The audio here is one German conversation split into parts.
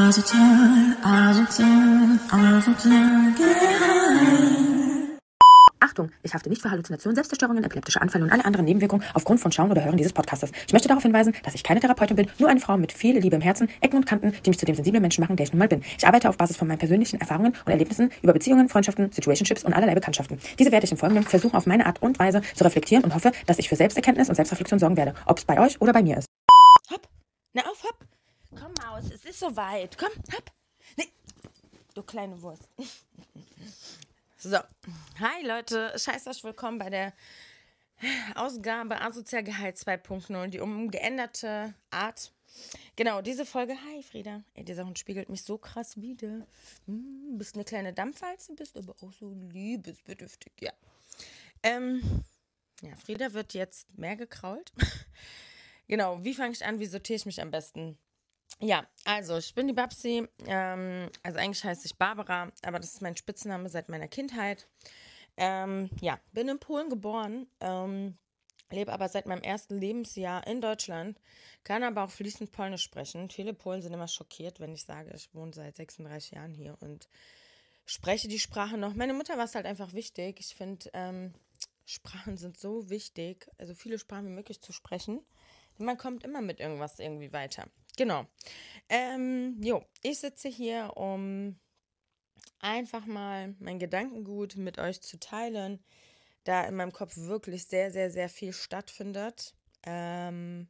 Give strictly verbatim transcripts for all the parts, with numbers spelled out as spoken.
Asozial, asozial, asozial, geheim. Achtung, ich hafte nicht für Halluzinationen, Selbstzerstörungen, epileptische Anfälle und alle anderen Nebenwirkungen aufgrund von Schauen oder Hören dieses Podcastes. Ich möchte darauf hinweisen, dass ich keine Therapeutin bin, nur eine Frau mit viel Liebe im Herzen, Ecken und Kanten, die mich zu dem sensiblen Menschen machen, der ich nun mal bin. Ich arbeite auf Basis von meinen persönlichen Erfahrungen und Erlebnissen über Beziehungen, Freundschaften, Situationships und allerlei Bekanntschaften. Diese werde ich im Folgenden versuchen, auf meine Art und Weise zu reflektieren und hoffe, dass ich für Selbsterkenntnis und Selbstreflexion sorgen werde, ob es bei euch oder bei mir ist. Hopp, na auf, hopp. Komm, Maus, es ist soweit. Komm, hopp. Nee. Du kleine Wurst. So, hi Leute, scheiß euch willkommen bei der Ausgabe Asozial Gehalt zwei Punkt null, die umgeänderte Art. Genau, diese Folge, hi Frieda, ey, dieser Hund spiegelt mich so krass wieder. Hm, bist eine kleine Dampfwalze, bist aber auch so liebesbedürftig, ja. Ähm, ja, Frieda wird jetzt mehr gekrault. Genau, wie fange ich an, wie sortiere ich mich am besten? Ja, also ich bin die Babsi, ähm, also eigentlich heiße ich Barbara, aber das ist mein Spitzname seit meiner Kindheit. Ähm, ja, bin in Polen geboren, ähm, lebe aber seit meinem ersten Lebensjahr in Deutschland, kann aber auch fließend Polnisch sprechen. Viele Polen sind immer schockiert, wenn ich sage, ich wohne seit sechsunddreißig Jahren hier und spreche die Sprache noch. Meine Mutter war es halt einfach wichtig. Ich finde, ähm, Sprachen sind so wichtig, also viele Sprachen wie möglich zu sprechen. Denn man kommt immer mit irgendwas irgendwie weiter. Genau. Ähm, jo, ich sitze hier, um einfach mal mein Gedankengut mit euch zu teilen, da in meinem Kopf wirklich sehr, sehr, sehr viel stattfindet. Ähm,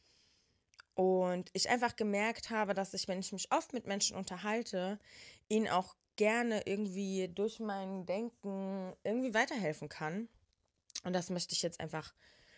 und ich einfach gemerkt habe, dass ich, wenn ich mich oft mit Menschen unterhalte, ihnen auch gerne irgendwie durch mein Denken irgendwie weiterhelfen kann. Und das möchte ich jetzt einfach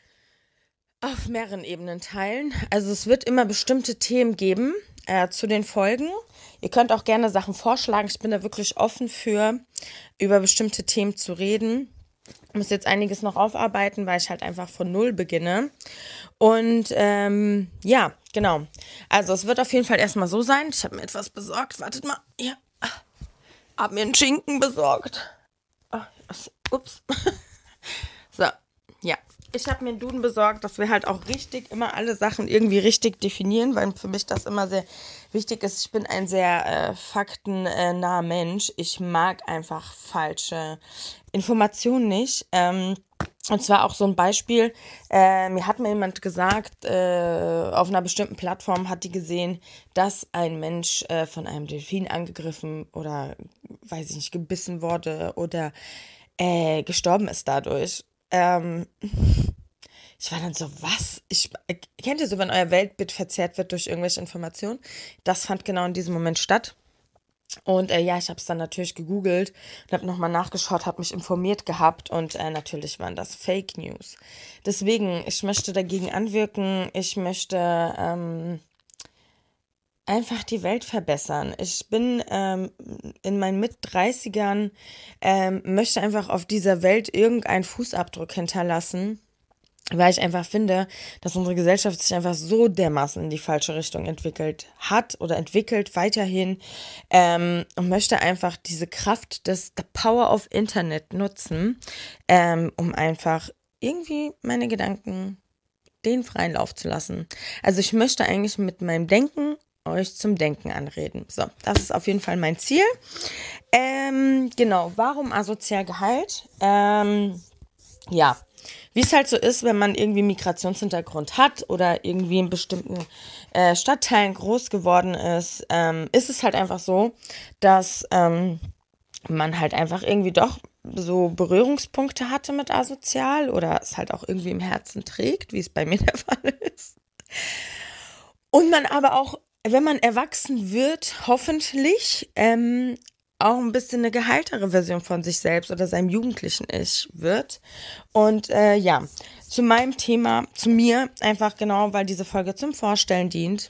auf mehreren Ebenen teilen. Also es wird immer bestimmte Themen geben äh, zu den Folgen. Ihr könnt auch gerne Sachen vorschlagen. Ich bin da wirklich offen für, über bestimmte Themen zu reden. Ich muss jetzt einiges noch aufarbeiten, weil ich halt einfach von Null beginne. Und ähm, ja, genau. Also es wird auf jeden Fall erstmal so sein. Ich habe mir etwas besorgt. Wartet mal. Ja. Hab mir einen Schinken besorgt. Oh, ups. So, ja. Ich habe mir einen Duden besorgt, dass wir halt auch richtig immer alle Sachen irgendwie richtig definieren, weil für mich das immer sehr wichtig ist. Ich bin ein sehr äh, faktennaher Mensch. Ich mag einfach falsche Informationen nicht. Ähm, und zwar auch so ein Beispiel. Äh, mir hat mir jemand gesagt, äh, auf einer bestimmten Plattform hat die gesehen, dass ein Mensch äh, von einem Delfin angegriffen oder, weiß ich nicht, gebissen wurde oder äh, gestorben ist dadurch. Ähm, ich war dann so, was? Ich, kennt ihr so, wenn euer Weltbild verzerrt wird durch irgendwelche Informationen? Das fand genau in diesem Moment statt. Und äh, ja, ich habe es dann natürlich gegoogelt und habe nochmal nachgeschaut, habe mich informiert gehabt und äh, natürlich waren das Fake News. Deswegen, ich möchte dagegen anwirken, ich möchte ähm, einfach die Welt verbessern. Ich bin ähm, in meinen Mit-dreißigern, ähm, möchte einfach auf dieser Welt irgendeinen Fußabdruck hinterlassen, weil ich einfach finde, dass unsere Gesellschaft sich einfach so dermaßen in die falsche Richtung entwickelt hat oder entwickelt weiterhin ähm, und möchte einfach diese Kraft des the Power of Internet nutzen, ähm, um einfach irgendwie meine Gedanken den freien Lauf zu lassen. Also ich möchte eigentlich mit meinem Denken euch zum Denken anreden. So, das ist auf jeden Fall mein Ziel. Ähm, genau, warum asozial Gehalt? Ähm, ja, wie es halt so ist, wenn man irgendwie Migrationshintergrund hat oder irgendwie in bestimmten äh, Stadtteilen groß geworden ist, ähm, ist es halt einfach so, dass ähm, man halt einfach irgendwie doch so Berührungspunkte hatte mit asozial oder es halt auch irgendwie im Herzen trägt, wie es bei mir der Fall ist. Und man aber auch, wenn man erwachsen wird, hoffentlich ähm, auch ein bisschen eine geheiltere Version von sich selbst oder seinem jugendlichen Ich wird. Und äh, ja, zu meinem Thema, zu mir, einfach genau, weil diese Folge zum Vorstellen dient.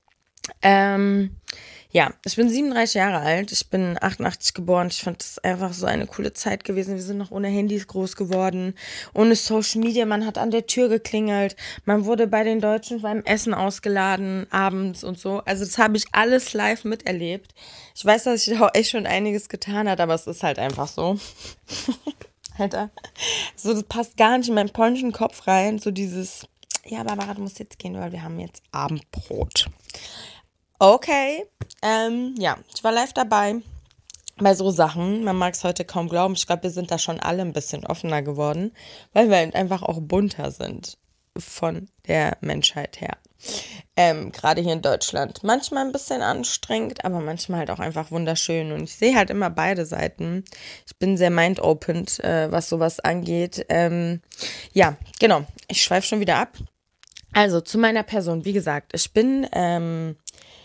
Ähm, ja, ich bin siebenunddreißig Jahre alt, ich bin achtundachtzig geboren, ich fand das einfach so eine coole Zeit gewesen, wir sind noch ohne Handys groß geworden, ohne Social Media, man hat an der Tür geklingelt, man wurde bei den Deutschen beim Essen ausgeladen, abends und so, also das habe ich alles live miterlebt. Ich weiß, dass ich auch echt schon einiges getan habe, aber es ist halt einfach so. Alter, so das passt gar nicht in meinen polnischen Kopf rein, so dieses, ja Barbara, du musst jetzt gehen, weil wir haben jetzt Abendbrot. Okay, Ähm, ja, ich war live dabei bei so Sachen. Man mag es heute kaum glauben. Ich glaube, wir sind da schon alle ein bisschen offener geworden, weil wir halt einfach auch bunter sind von der Menschheit her. Ähm, gerade hier in Deutschland. Manchmal ein bisschen anstrengend, aber manchmal halt auch einfach wunderschön. Und ich sehe halt immer beide Seiten. Ich bin sehr mind-opened, äh, was sowas angeht. Ähm, ja, genau. Ich schweife schon wieder ab. Also zu meiner Person. Wie gesagt, ich bin ähm,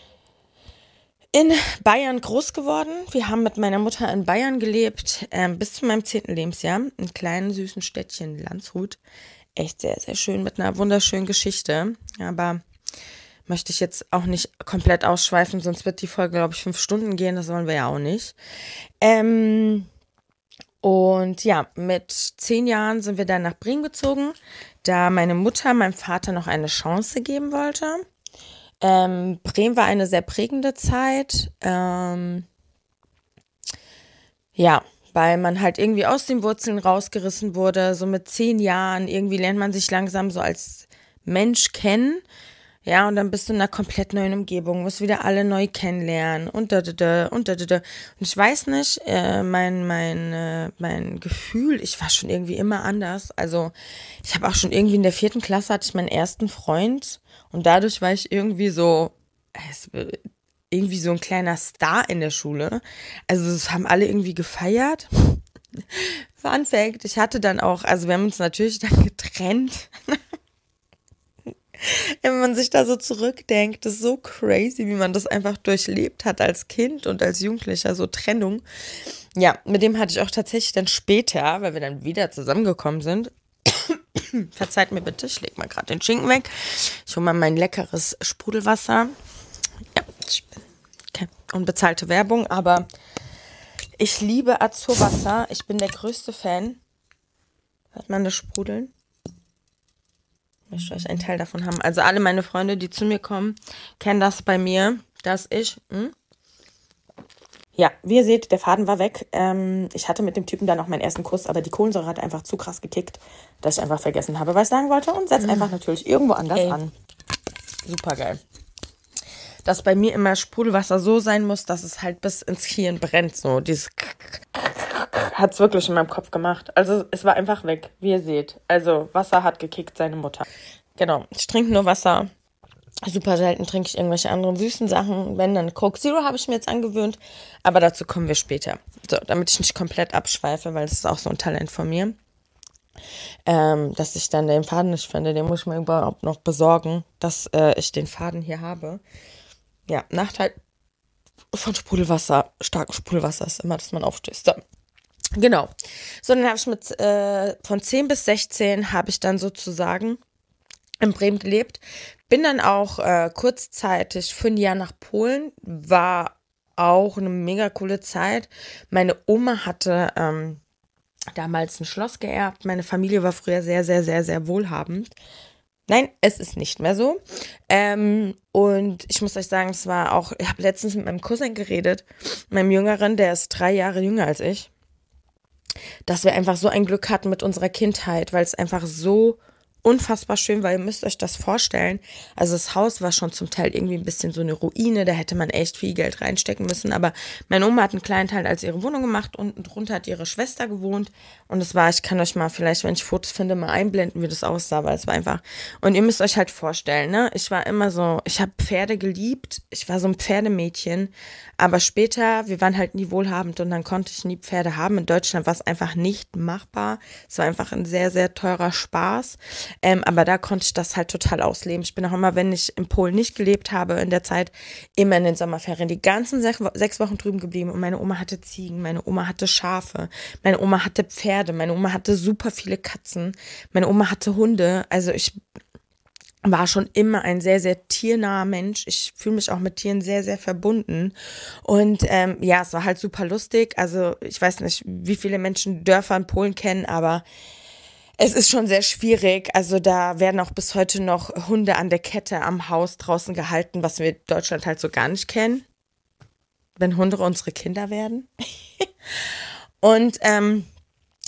in Bayern groß geworden. Wir haben mit meiner Mutter in Bayern gelebt, ähm, bis zu meinem zehnten Lebensjahr. In kleinen, süßen Städtchen Landshut. Echt sehr, sehr schön mit einer wunderschönen Geschichte. Aber möchte ich jetzt auch nicht komplett ausschweifen, sonst wird die Folge, glaube ich, fünf Stunden gehen. Das wollen wir ja auch nicht. Ähm, und ja, mit zehn Jahren sind wir dann nach Bremen gezogen, da meine Mutter meinem Vater noch eine Chance geben wollte. Ähm, Bremen war eine sehr prägende Zeit. Ähm, ja, weil man halt irgendwie aus den Wurzeln rausgerissen wurde. So mit zehn Jahren irgendwie lernt man sich langsam so als Mensch kennen. Ja, und dann bist du in einer komplett neuen Umgebung, musst wieder alle neu kennenlernen und da, da, da, und da, da, da. Und ich weiß nicht, äh, mein, mein, äh, mein Gefühl, ich war schon irgendwie immer anders. Also ich habe auch schon irgendwie in der vierten Klasse hatte ich meinen ersten Freund und dadurch war ich irgendwie so, es, irgendwie so ein kleiner Star in der Schule. Also das haben alle irgendwie gefeiert. Fun Fact, ich hatte dann auch, also wir haben uns natürlich dann getrennt. Wenn man sich da so zurückdenkt, das ist so crazy, wie man das einfach durchlebt hat als Kind und als Jugendlicher, so Trennung. Ja, mit dem hatte ich auch tatsächlich dann später, weil wir dann wieder zusammengekommen sind. Verzeiht mir bitte, ich leg mal gerade den Schinken weg. Ich hole mal mein leckeres Sprudelwasser. Ja, okay. Unbezahlte Werbung, aber ich liebe Azurwasser. Ich bin der größte Fan. Hört man das Sprudeln? Ich möchte euch einen Teil davon haben. Also alle meine Freunde, die zu mir kommen, kennen das bei mir, dass ich... Hm? Ja, wie ihr seht, der Faden war weg. Ähm, ich hatte mit dem Typen dann auch meinen ersten Kuss, aber die Kohlensäure hat einfach zu krass gekickt, dass ich einfach vergessen habe, was ich sagen wollte und setze einfach natürlich irgendwo anders Ey. an. Super geil. Dass bei mir immer Sprudelwasser so sein muss, dass es halt bis ins Hirn brennt. So dieses hat es wirklich in meinem Kopf gemacht. Also es war einfach weg, wie ihr seht. Also Wasser hat gekickt, seine Mutter. Genau, ich trinke nur Wasser. Super selten trinke ich irgendwelche anderen süßen Sachen. Wenn, dann Coke Zero habe ich mir jetzt angewöhnt. Aber dazu kommen wir später. So, damit ich nicht komplett abschweife, weil das ist auch so ein Talent von mir. Ähm, dass ich dann den Faden nicht finde, den muss ich mir überhaupt noch besorgen, dass äh, ich den Faden hier habe. Ja, Nachteil von Sprudelwasser, starkem Sprudelwasser ist immer, dass man aufstößt. So, genau. So, dann habe ich mit, äh, von zehn bis sechzehn habe ich dann sozusagen in Bremen gelebt. Bin dann auch äh, kurzzeitig für ein Jahr nach Polen. War auch eine mega coole Zeit. Meine Oma hatte ähm, damals ein Schloss geerbt. Meine Familie war früher sehr, sehr, sehr, sehr wohlhabend. Nein, es ist nicht mehr so. Ähm, und ich muss euch sagen, es war auch, ich habe letztens mit meinem Cousin geredet, meinem Jüngeren, der ist drei Jahre jünger als ich, dass wir einfach so ein Glück hatten mit unserer Kindheit, weil es einfach so unfassbar schön war. Ihr müsst euch das vorstellen. Also das Haus war schon zum Teil irgendwie ein bisschen so eine Ruine, da hätte man echt viel Geld reinstecken müssen, aber meine Oma hat einen kleinen Teil als ihre Wohnung gemacht, unten drunter hat ihre Schwester gewohnt und es war, ich kann euch mal vielleicht, wenn ich Fotos finde, mal einblenden, wie das aussah, weil es war einfach, und ihr müsst euch halt vorstellen, ne, ich war immer so, ich habe Pferde geliebt, ich war so ein Pferdemädchen, aber später, wir waren halt nie wohlhabend und dann konnte ich nie Pferde haben. In Deutschland war es einfach nicht machbar, es war einfach ein sehr, sehr teurer Spaß. Ähm, aber da konnte ich das halt total ausleben. Ich bin auch immer, wenn ich in Polen nicht gelebt habe, in der Zeit immer in den Sommerferien die ganzen sech, sechs Wochen drüben geblieben. Und meine Oma hatte Ziegen, meine Oma hatte Schafe, meine Oma hatte Pferde, meine Oma hatte super viele Katzen, meine Oma hatte Hunde. Also ich war schon immer ein sehr, sehr tiernaher Mensch. Ich fühle mich auch mit Tieren sehr, sehr verbunden. Und ähm, ja, es war halt super lustig. Also ich weiß nicht, wie viele Menschen Dörfer in Polen kennen, aber es ist schon sehr schwierig, also da werden auch bis heute noch Hunde an der Kette am Haus draußen gehalten, was wir in Deutschland halt so gar nicht kennen, wenn Hunde unsere Kinder werden. Und ähm,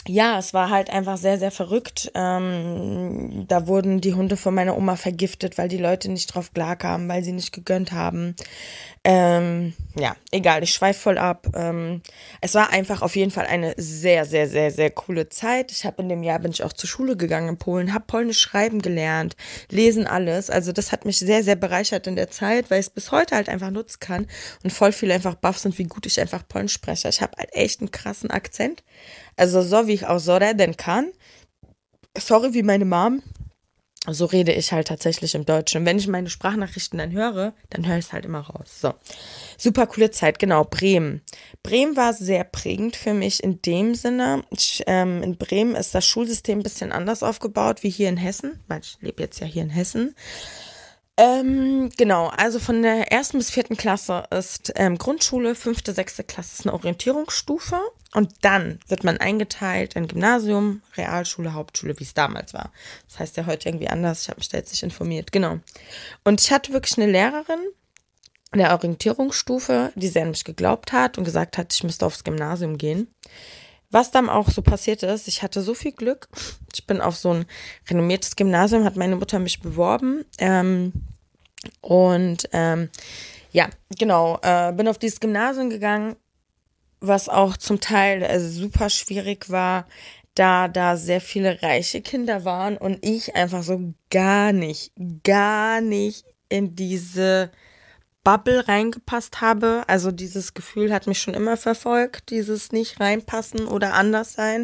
ja, es war halt einfach sehr, sehr verrückt. Ähm, da wurden die Hunde von meiner Oma vergiftet, weil die Leute nicht drauf klarkamen, weil sie nicht gegönnt haben. Ähm, ja, egal, ich schweife voll ab. Ähm, es war einfach auf jeden Fall eine sehr, sehr, sehr, sehr coole Zeit. Ich habe in dem Jahr, bin ich auch zur Schule gegangen in Polen, habe Polnisch schreiben gelernt, lesen, alles. Also das hat mich sehr, sehr bereichert in der Zeit, weil ich es bis heute halt einfach nutzen kann und voll viele einfach baff sind, wie gut ich einfach Polnisch spreche. Ich habe halt echt einen krassen Akzent. Also so, wie ich auch so reden kann. Sorry, wie meine Mom. So rede ich halt tatsächlich im Deutschen. Und wenn ich meine Sprachnachrichten dann höre, dann höre ich es halt immer raus. So, super coole Zeit. Genau, Bremen. Bremen war sehr prägend für mich in dem Sinne. Ich, ähm, in Bremen ist das Schulsystem ein bisschen anders aufgebaut wie hier in Hessen, weil ich lebe jetzt ja hier in Hessen. Ähm, genau, also von der ersten bis vierten Klasse ist ähm, Grundschule, fünfte, sechste Klasse ist eine Orientierungsstufe und dann wird man eingeteilt in Gymnasium, Realschule, Hauptschule, wie es damals war. Das heißt ja heute irgendwie anders, ich habe mich da jetzt nicht informiert, genau. Und ich hatte wirklich eine Lehrerin in der Orientierungsstufe, die sehr an mich geglaubt hat und gesagt hat, ich müsste aufs Gymnasium gehen. Was dann auch so passiert ist, ich hatte so viel Glück. Ich bin auf so ein renommiertes Gymnasium, hat meine Mutter mich beworben. Ähm, und ähm, ja, genau, äh, bin auf dieses Gymnasium gegangen, was auch zum Teil äh, super schwierig war, da da sehr viele reiche Kinder waren und ich einfach so gar nicht, gar nicht in diese Bubble reingepasst habe. Also dieses Gefühl hat mich schon immer verfolgt, dieses nicht reinpassen oder anders sein.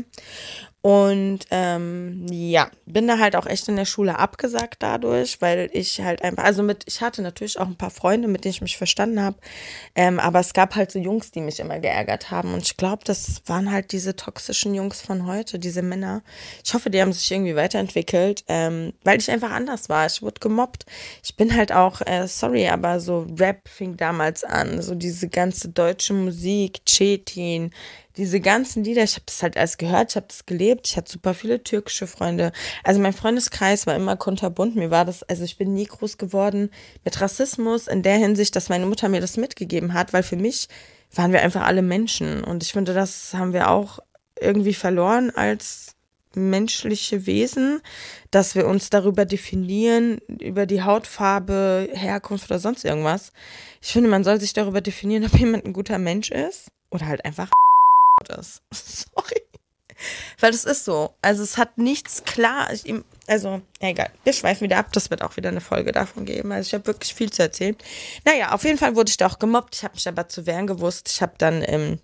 Und ähm, ja, bin da halt auch echt in der Schule abgesagt dadurch, weil ich halt einfach, also mit, ich hatte natürlich auch ein paar Freunde, mit denen ich mich verstanden habe, ähm, aber es gab halt so Jungs, die mich immer geärgert haben und ich glaube, das waren halt diese toxischen Jungs von heute, diese Männer. Ich hoffe, die haben sich irgendwie weiterentwickelt, ähm, weil ich einfach anders war. Ich wurde gemobbt. Ich bin halt auch, äh, sorry, aber so Rap fing damals an, so diese ganze deutsche Musik, Çetin, diese ganzen Lieder, ich habe das halt alles gehört, ich habe das gelebt, ich hatte super viele türkische Freunde. Also mein Freundeskreis war immer kunterbunt. Mir war das, also ich bin nie groß geworden mit Rassismus in der Hinsicht, dass meine Mutter mir das mitgegeben hat, weil für mich waren wir einfach alle Menschen. Und ich finde, das haben wir auch irgendwie verloren als menschliche Wesen, dass wir uns darüber definieren, über die Hautfarbe, Herkunft oder sonst irgendwas. Ich finde, man soll sich darüber definieren, ob jemand ein guter Mensch ist oder halt einfach ist. Sorry. Weil das ist so. Also es hat nichts klar. Ich, also, egal. Wir schweifen wieder ab. Das wird auch wieder eine Folge davon geben. Also ich habe wirklich viel zu erzählen. Naja, auf jeden Fall wurde ich da auch gemobbt. Ich habe mich aber zu wehren gewusst. Ich habe dann, ähm,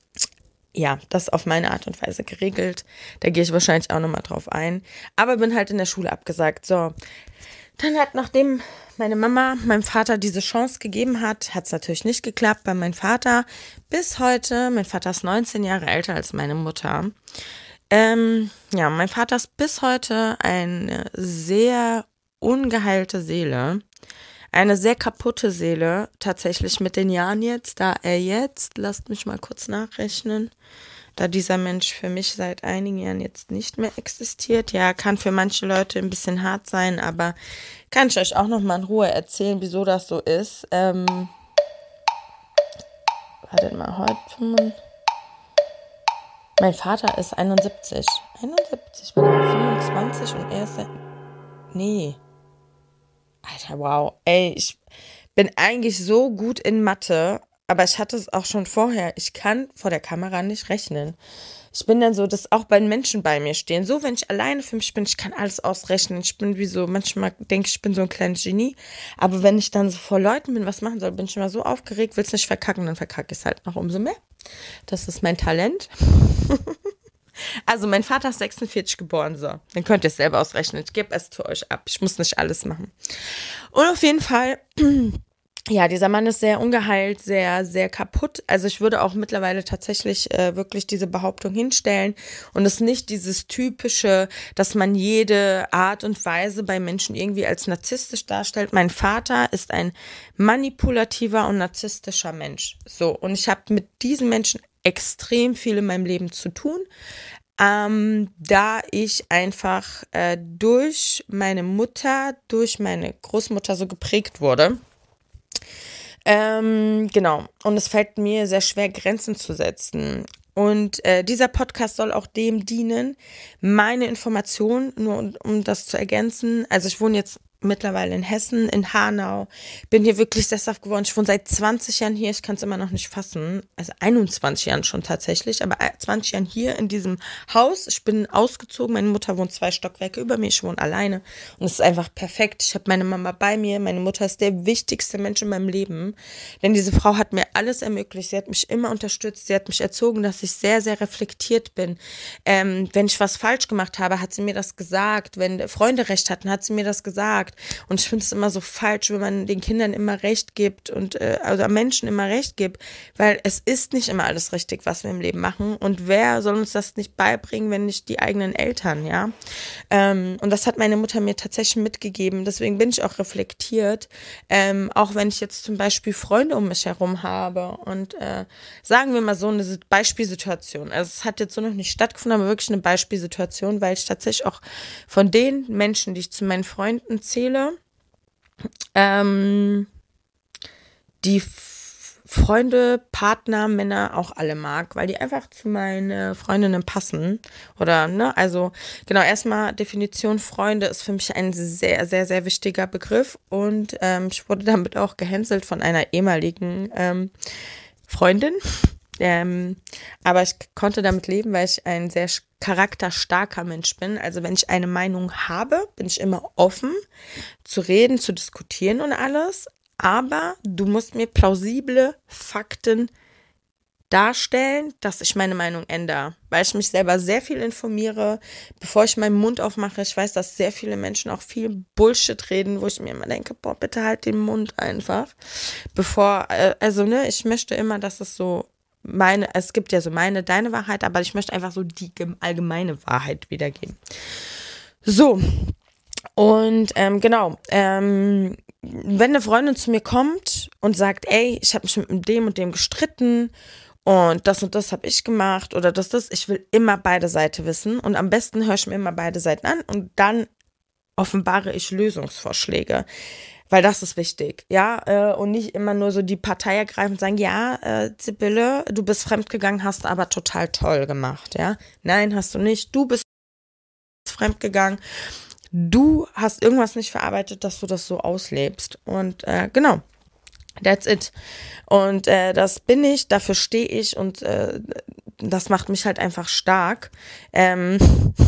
ja, das auf meine Art und Weise geregelt. Da gehe ich wahrscheinlich auch nochmal drauf ein. Aber bin halt in der Schule abgesagt. So. Dann hat, nachdem meine Mama meinem Vater diese Chance gegeben hat, hat es natürlich nicht geklappt bei meinem Vater. Bis heute, mein Vater ist neunzehn Jahre älter als meine Mutter. Ähm, ja, mein Vater ist bis heute eine sehr ungeheilte Seele. Eine sehr kaputte Seele, tatsächlich mit den Jahren jetzt, da er jetzt, lasst mich mal kurz nachrechnen, da dieser Mensch für mich seit einigen Jahren jetzt nicht mehr existiert. Ja, kann für manche Leute ein bisschen hart sein, aber kann ich euch auch noch mal in Ruhe erzählen, wieso das so ist. Ähm, wartet mal, heute... Mein Vater ist einundsiebzig. einundsiebzig, bin ich fünfundzwanzig und er ist... Nee. Alter, wow. Ey, ich bin eigentlich so gut in Mathe, aber ich hatte es auch schon vorher. Ich kann vor der Kamera nicht rechnen. Ich bin dann so, dass auch bei Menschen bei mir stehen. So, wenn ich alleine für mich bin, ich kann alles ausrechnen. Ich bin wie so, manchmal denke ich, ich bin so ein kleines Genie. Aber wenn ich dann so vor Leuten bin, was machen soll, bin ich immer so aufgeregt, will es nicht verkacken, dann verkacke ich es halt noch umso mehr. Das ist mein Talent. Also mein Vater ist sechsundvierzig geboren, so. Dann könnt ihr es selber ausrechnen. Ich gebe es zu euch ab. Ich muss nicht alles machen. Und auf jeden Fall... Ja, dieser Mann ist sehr ungeheilt, sehr, sehr kaputt. Also ich würde auch mittlerweile tatsächlich äh, wirklich diese Behauptung hinstellen und es nicht dieses typische, dass man jede Art und Weise bei Menschen irgendwie als narzisstisch darstellt. Mein Vater ist ein manipulativer und narzisstischer Mensch. So, und ich habe mit diesen Menschen extrem viel in meinem Leben zu tun, ähm, da ich einfach äh, durch meine Mutter, durch meine Großmutter so geprägt wurde. Ähm, genau. Und es fällt mir sehr schwer, Grenzen zu setzen. Und äh, dieser Podcast soll auch dem dienen, meine Informationen, nur um, um das zu ergänzen. Also ich wohne jetzt mittlerweile in Hessen, in Hanau, bin hier wirklich sesshaft geworden. Ich wohne seit zwanzig Jahren hier, ich kann es immer noch nicht fassen, also einundzwanzig Jahren schon tatsächlich, aber zwanzig Jahren hier in diesem Haus. Ich bin ausgezogen, meine Mutter wohnt zwei Stockwerke über mir, ich wohne alleine und es ist einfach perfekt. Ich habe meine Mama bei mir, meine Mutter ist der wichtigste Mensch in meinem Leben, denn diese Frau hat mir alles ermöglicht, sie hat mich immer unterstützt, sie hat mich erzogen, dass ich sehr, sehr reflektiert bin. Ähm, wenn ich was falsch gemacht habe, hat sie mir das gesagt, wenn Freunde recht hatten, hat sie mir das gesagt. Und ich finde es immer so falsch, wenn man den Kindern immer Recht gibt und äh, also Menschen immer Recht gibt, weil es ist nicht immer alles richtig, was wir im Leben machen. Und wer soll uns das nicht beibringen, wenn nicht die eigenen Eltern, ja? Ähm, und das hat meine Mutter mir tatsächlich mitgegeben. Deswegen bin ich auch reflektiert, ähm, auch wenn ich jetzt zum Beispiel Freunde um mich herum habe und äh, sagen wir mal so eine Beispielsituation. Also es hat jetzt so noch nicht stattgefunden, aber wirklich eine Beispielsituation, weil ich tatsächlich auch von den Menschen, die ich zu meinen Freunden zähle, ähm, die F- Freunde, Partner, Männer auch alle mag, weil die einfach zu meinen Freundinnen passen. Oder, ne, also genau, erstmal Definition Freunde ist für mich ein sehr, sehr, sehr wichtiger Begriff und ähm, ich wurde damit auch gehänselt von einer ehemaligen ähm, Freundin. Ähm, aber ich konnte damit leben, weil ich ein sehr charakterstarker Mensch bin. Also wenn ich eine Meinung habe, bin ich immer offen zu reden, zu diskutieren und alles. Aber du musst mir plausible Fakten darstellen, dass ich meine Meinung ändere. Weil ich mich selber sehr viel informiere, bevor ich meinen Mund aufmache. Ich weiß, dass sehr viele Menschen auch viel Bullshit reden, wo ich mir immer denke, boah, bitte halt den Mund einfach. Bevor, äh, also ne, ich möchte immer, dass es so meine, es gibt ja so meine, deine Wahrheit, aber ich möchte einfach so die allgemeine Wahrheit wiedergeben. So, und ähm, genau, ähm, wenn eine Freundin zu mir kommt und sagt, ey, ich habe mich mit dem und dem gestritten und das und das habe ich gemacht oder das, das, ich will immer beide Seiten wissen und am besten höre ich mir immer beide Seiten an und dann offenbare ich Lösungsvorschläge. Weil das ist wichtig, ja, äh, und nicht immer nur so die Partei ergreifen und sagen, ja, äh, Sibylle, du bist fremdgegangen, hast aber total toll gemacht, ja. Nein, hast du nicht, du bist fremdgegangen, du hast irgendwas nicht verarbeitet, dass du das so auslebst und äh, genau, that's it. Und äh, das bin ich, dafür stehe ich und äh, das macht mich halt einfach stark. Ähm...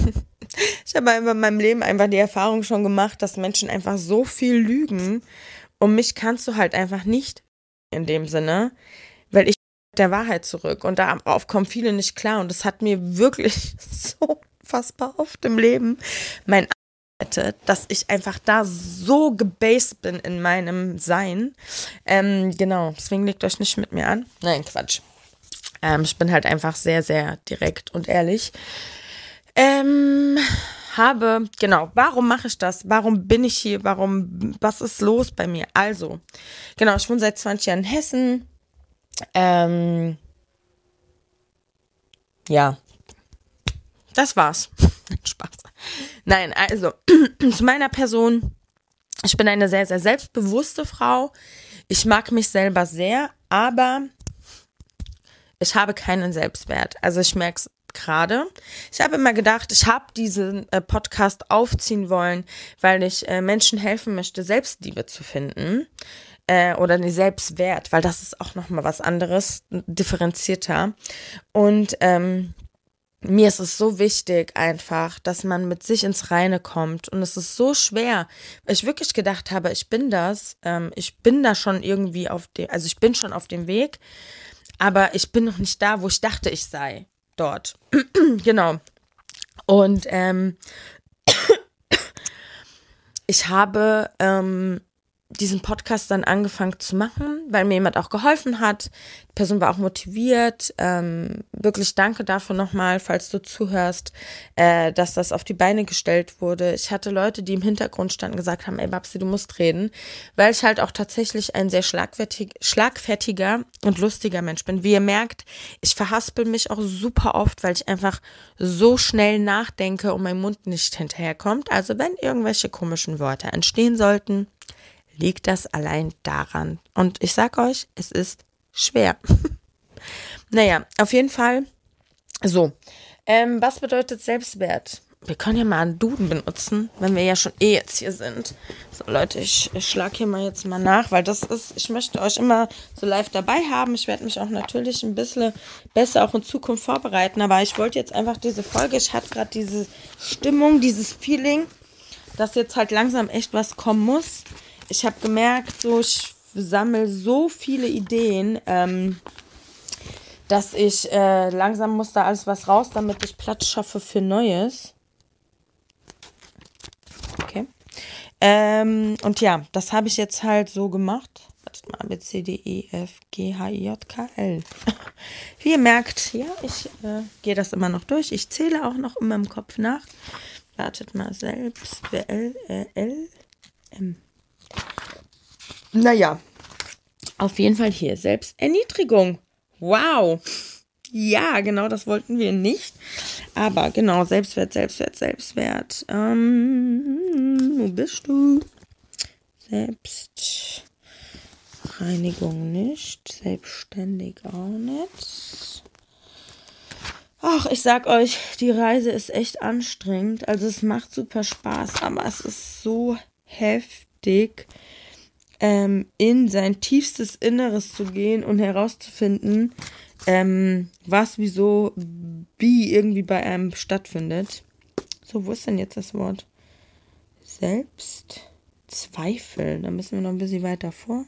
Ich habe einfach in meinem Leben einfach die Erfahrung schon gemacht, dass Menschen einfach so viel lügen und mich kannst du halt einfach nicht in dem Sinne, weil ich der Wahrheit zurück und darauf kommen viele nicht klar und das hat mir wirklich so unfassbar oft im Leben mein dass ich einfach da so gebased bin in meinem Sein. Ähm, genau, deswegen legt euch nicht mit mir an. Nein, Quatsch. Ähm, ich bin halt einfach sehr, sehr direkt und ehrlich. Ähm, habe, genau, warum mache ich das? Warum bin ich hier? Warum, was ist los bei mir? Also, genau, ich wohne seit zwanzig Jahren in Hessen. Ähm, ja, das war's. Spaß. Nein, also, zu meiner Person. Ich bin eine sehr, sehr selbstbewusste Frau. Ich mag mich selber sehr, aber ich habe keinen Selbstwert. Also ich merke es gerade. Ich habe immer gedacht, ich habe diesen äh, Podcast aufziehen wollen, weil ich äh, Menschen helfen möchte, Selbstliebe zu finden äh, oder den Selbstwert, weil das ist auch nochmal was anderes, differenzierter. Und ähm, mir ist es so wichtig einfach, dass man mit sich ins Reine kommt und es ist so schwer, weil ich wirklich gedacht habe, ich bin das, ähm, ich bin da schon irgendwie auf dem, also ich bin schon auf dem Weg, aber ich bin noch nicht da, wo ich dachte, ich sei. Dort. Genau. Und ähm, ich habe ähm, diesen Podcast dann angefangen zu machen, weil mir jemand auch geholfen hat. Die Person war auch motiviert. Ähm, wirklich danke dafür nochmal, falls du zuhörst, äh, dass das auf die Beine gestellt wurde. Ich hatte Leute, die im Hintergrund standen, gesagt haben, ey Babsi, du musst reden, weil ich halt auch tatsächlich ein sehr schlagfertig, schlagfertiger und lustiger Mensch bin. Wie ihr merkt, ich verhaspel mich auch super oft, weil ich einfach so schnell nachdenke und mein Mund nicht hinterherkommt. Also wenn irgendwelche komischen Worte entstehen sollten, liegt das allein daran. Und ich sag euch, es ist schwer. Naja, auf jeden Fall So, ähm, was bedeutet Selbstwert? Wir können ja mal einen Duden benutzen, wenn wir ja schon eh jetzt hier sind. So, Leute, ich, ich schlage hier mal jetzt mal nach, weil das ist, ich möchte euch immer so live dabei haben. Ich werde mich auch natürlich ein bisschen besser auch in Zukunft vorbereiten, aber ich wollte jetzt einfach diese Folge, ich hatte gerade diese Stimmung, dieses Feeling, dass jetzt halt langsam echt was kommen muss. Ich habe gemerkt, so, ich sammle so viele Ideen, ähm, dass ich äh, langsam muss da alles was raus, damit ich Platz schaffe für Neues. Okay. Ähm, und ja, das habe ich jetzt halt so gemacht. Wartet mal, A, B, C, D, E, F, G, H, I, J, K, L. Wie ihr merkt, ja, ich äh, gehe das immer noch durch. Ich zähle auch noch immer im Kopf nach. Wartet mal, selbst, L, äh, L, M. Naja, auf jeden Fall hier, Selbsterniedrigung. Wow. Ja, genau, das wollten wir nicht. Aber genau, Selbstwert, Selbstwert, Selbstwert. Ähm, wo bist du? Selbstreinigung nicht. Selbstständig auch nicht. Ach, ich sag euch, die Reise ist echt anstrengend. Also es macht super Spaß, aber es ist so heftig, ähm, in sein tiefstes Inneres zu gehen und herauszufinden, ähm, was, wieso, wie irgendwie bei einem stattfindet. So, wo ist denn jetzt das Wort? Selbstzweifel. Da müssen wir noch ein bisschen weiter vor.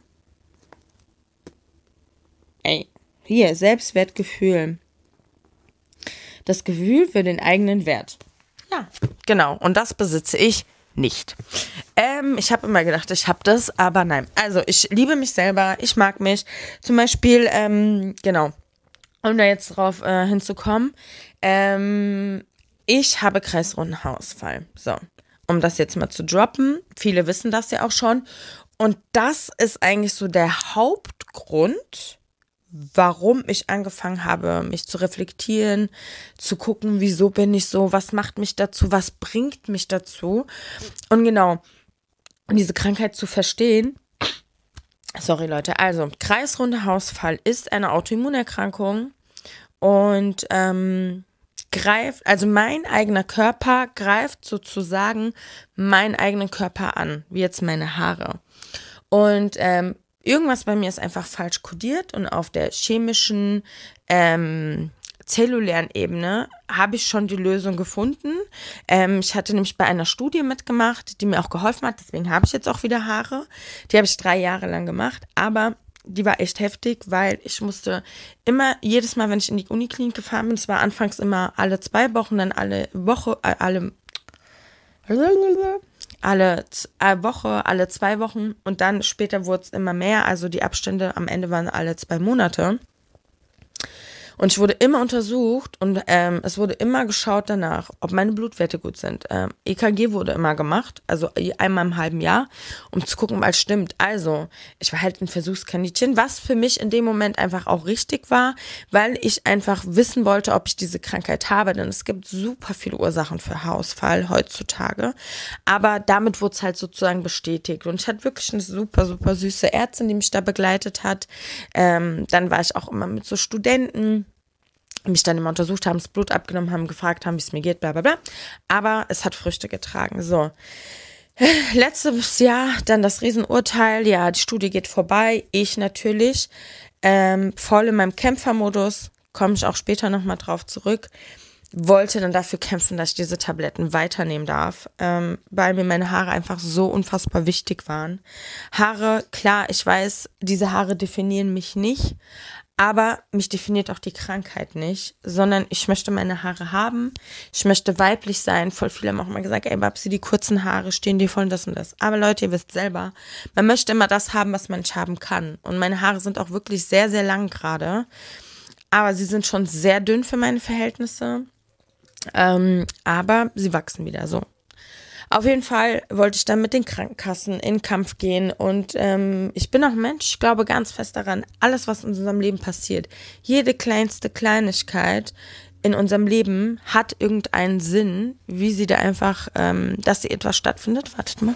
Ey, hier, Selbstwertgefühl. Das Gefühl für den eigenen Wert. Ja, genau. Und das besitze ich nicht. Ähm, ich habe immer gedacht, ich habe das, aber nein. Also, ich liebe mich selber, ich mag mich. Zum Beispiel, ähm, genau, um da jetzt drauf äh, hinzukommen, ähm, ich habe kreisrunden Haarausfall. So, um das jetzt mal zu droppen. Viele wissen das ja auch schon. Und das ist eigentlich so der Hauptgrund, warum ich angefangen habe, mich zu reflektieren, zu gucken, wieso bin ich so, was macht mich dazu, was bringt mich dazu. Und genau, diese Krankheit zu verstehen. Sorry Leute, also kreisrunder Haarausfall ist eine Autoimmunerkrankung und ähm, greift, also mein eigener Körper greift sozusagen meinen eigenen Körper an, wie jetzt meine Haare. Und ähm, irgendwas bei mir ist einfach falsch kodiert und auf der chemischen, ähm, zellulären Ebene habe ich schon die Lösung gefunden. Ähm, ich hatte nämlich bei einer Studie mitgemacht, die mir auch geholfen hat, deswegen habe ich jetzt auch wieder Haare. Die habe ich drei Jahre lang gemacht, aber die war echt heftig, weil ich musste immer, jedes Mal, wenn ich in die Uniklinik gefahren bin, es war anfangs immer alle zwei Wochen, dann alle Woche, äh, alle alle äh, Woche, alle zwei Wochen und dann später wurde es immer mehr, also die Abstände am Ende waren alle zwei Monate. Und ich wurde immer untersucht und ähm, es wurde immer geschaut danach, ob meine Blutwerte gut sind. Ähm, E K G wurde immer gemacht, also einmal im halben Jahr, um zu gucken, ob alles stimmt. Also, ich war halt ein Versuchskaninchen, was für mich in dem Moment einfach auch richtig war, weil ich einfach wissen wollte, ob ich diese Krankheit habe. Denn es gibt super viele Ursachen für Haarausfall heutzutage. Aber damit wurde es halt sozusagen bestätigt. Und ich hatte wirklich eine super, super süße Ärztin, die mich da begleitet hat. Ähm, dann war ich auch immer mit so Studenten, mich dann immer untersucht haben, das Blut abgenommen haben, gefragt haben, wie es mir geht, bla bla bla. Aber es hat Früchte getragen. So, letztes Jahr dann das Riesenurteil, ja, die Studie geht vorbei. Ich natürlich ähm, voll in meinem Kämpfermodus, komme ich auch später nochmal drauf zurück, wollte dann dafür kämpfen, dass ich diese Tabletten weiternehmen darf, ähm, weil mir meine Haare einfach so unfassbar wichtig waren. Haare, klar, ich weiß, diese Haare definieren mich nicht, aber mich definiert auch die Krankheit nicht, sondern ich möchte meine Haare haben, ich möchte weiblich sein. Voll viele haben auch immer gesagt, ey Babsi, die kurzen Haare stehen dir voll das und das. Aber Leute, ihr wisst selber, man möchte immer das haben, was man nicht haben kann. Und meine Haare sind auch wirklich sehr, sehr lang gerade, aber sie sind schon sehr dünn für meine Verhältnisse, ähm, aber sie wachsen wieder so. Auf jeden Fall wollte ich dann mit den Krankenkassen in Kampf gehen und ähm, ich bin auch ein Mensch, ich glaube ganz fest daran, alles, was in unserem Leben passiert, jede kleinste Kleinigkeit in unserem Leben hat irgendeinen Sinn, wie sie da einfach, ähm, dass sie etwas stattfindet. Wartet mal.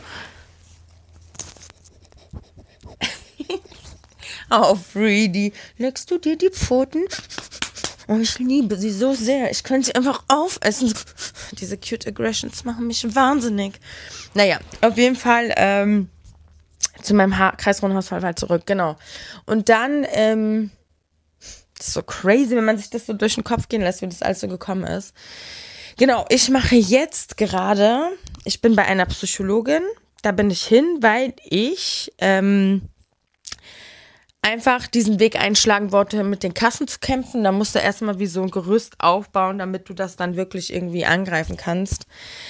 Oh, Friedy, legst du dir die Pfoten? Oh, ich liebe sie so sehr. Ich könnte sie einfach aufessen. Diese cute Aggressions machen mich wahnsinnig. Naja, auf jeden Fall ähm, zu meinem ha- Kreisrundenhausfall zurück, genau. Und dann, ähm, das ist so crazy, wenn man sich das so durch den Kopf gehen lässt, wie das alles so gekommen ist. Genau, ich mache jetzt gerade, ich bin bei einer Psychologin, da bin ich hin, weil ich ähm, einfach diesen Weg einschlagen wollte, mit den Kassen zu kämpfen. Da musst du erstmal wie so ein Gerüst aufbauen, damit du das dann wirklich irgendwie angreifen kannst.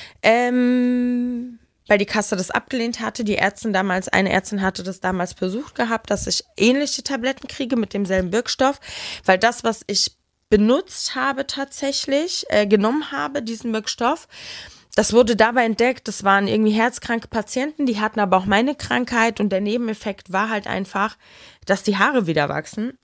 Ähm, weil die Kasse das abgelehnt hatte. Die Ärztin damals, eine Ärztin hatte das damals versucht gehabt, dass ich ähnliche Tabletten kriege mit demselben Wirkstoff. Weil das, was ich benutzt habe tatsächlich, äh, genommen habe, diesen Wirkstoff, das wurde dabei entdeckt, das waren irgendwie herzkranke Patienten, die hatten aber auch meine Krankheit und der Nebeneffekt war halt einfach, dass die Haare wieder wachsen.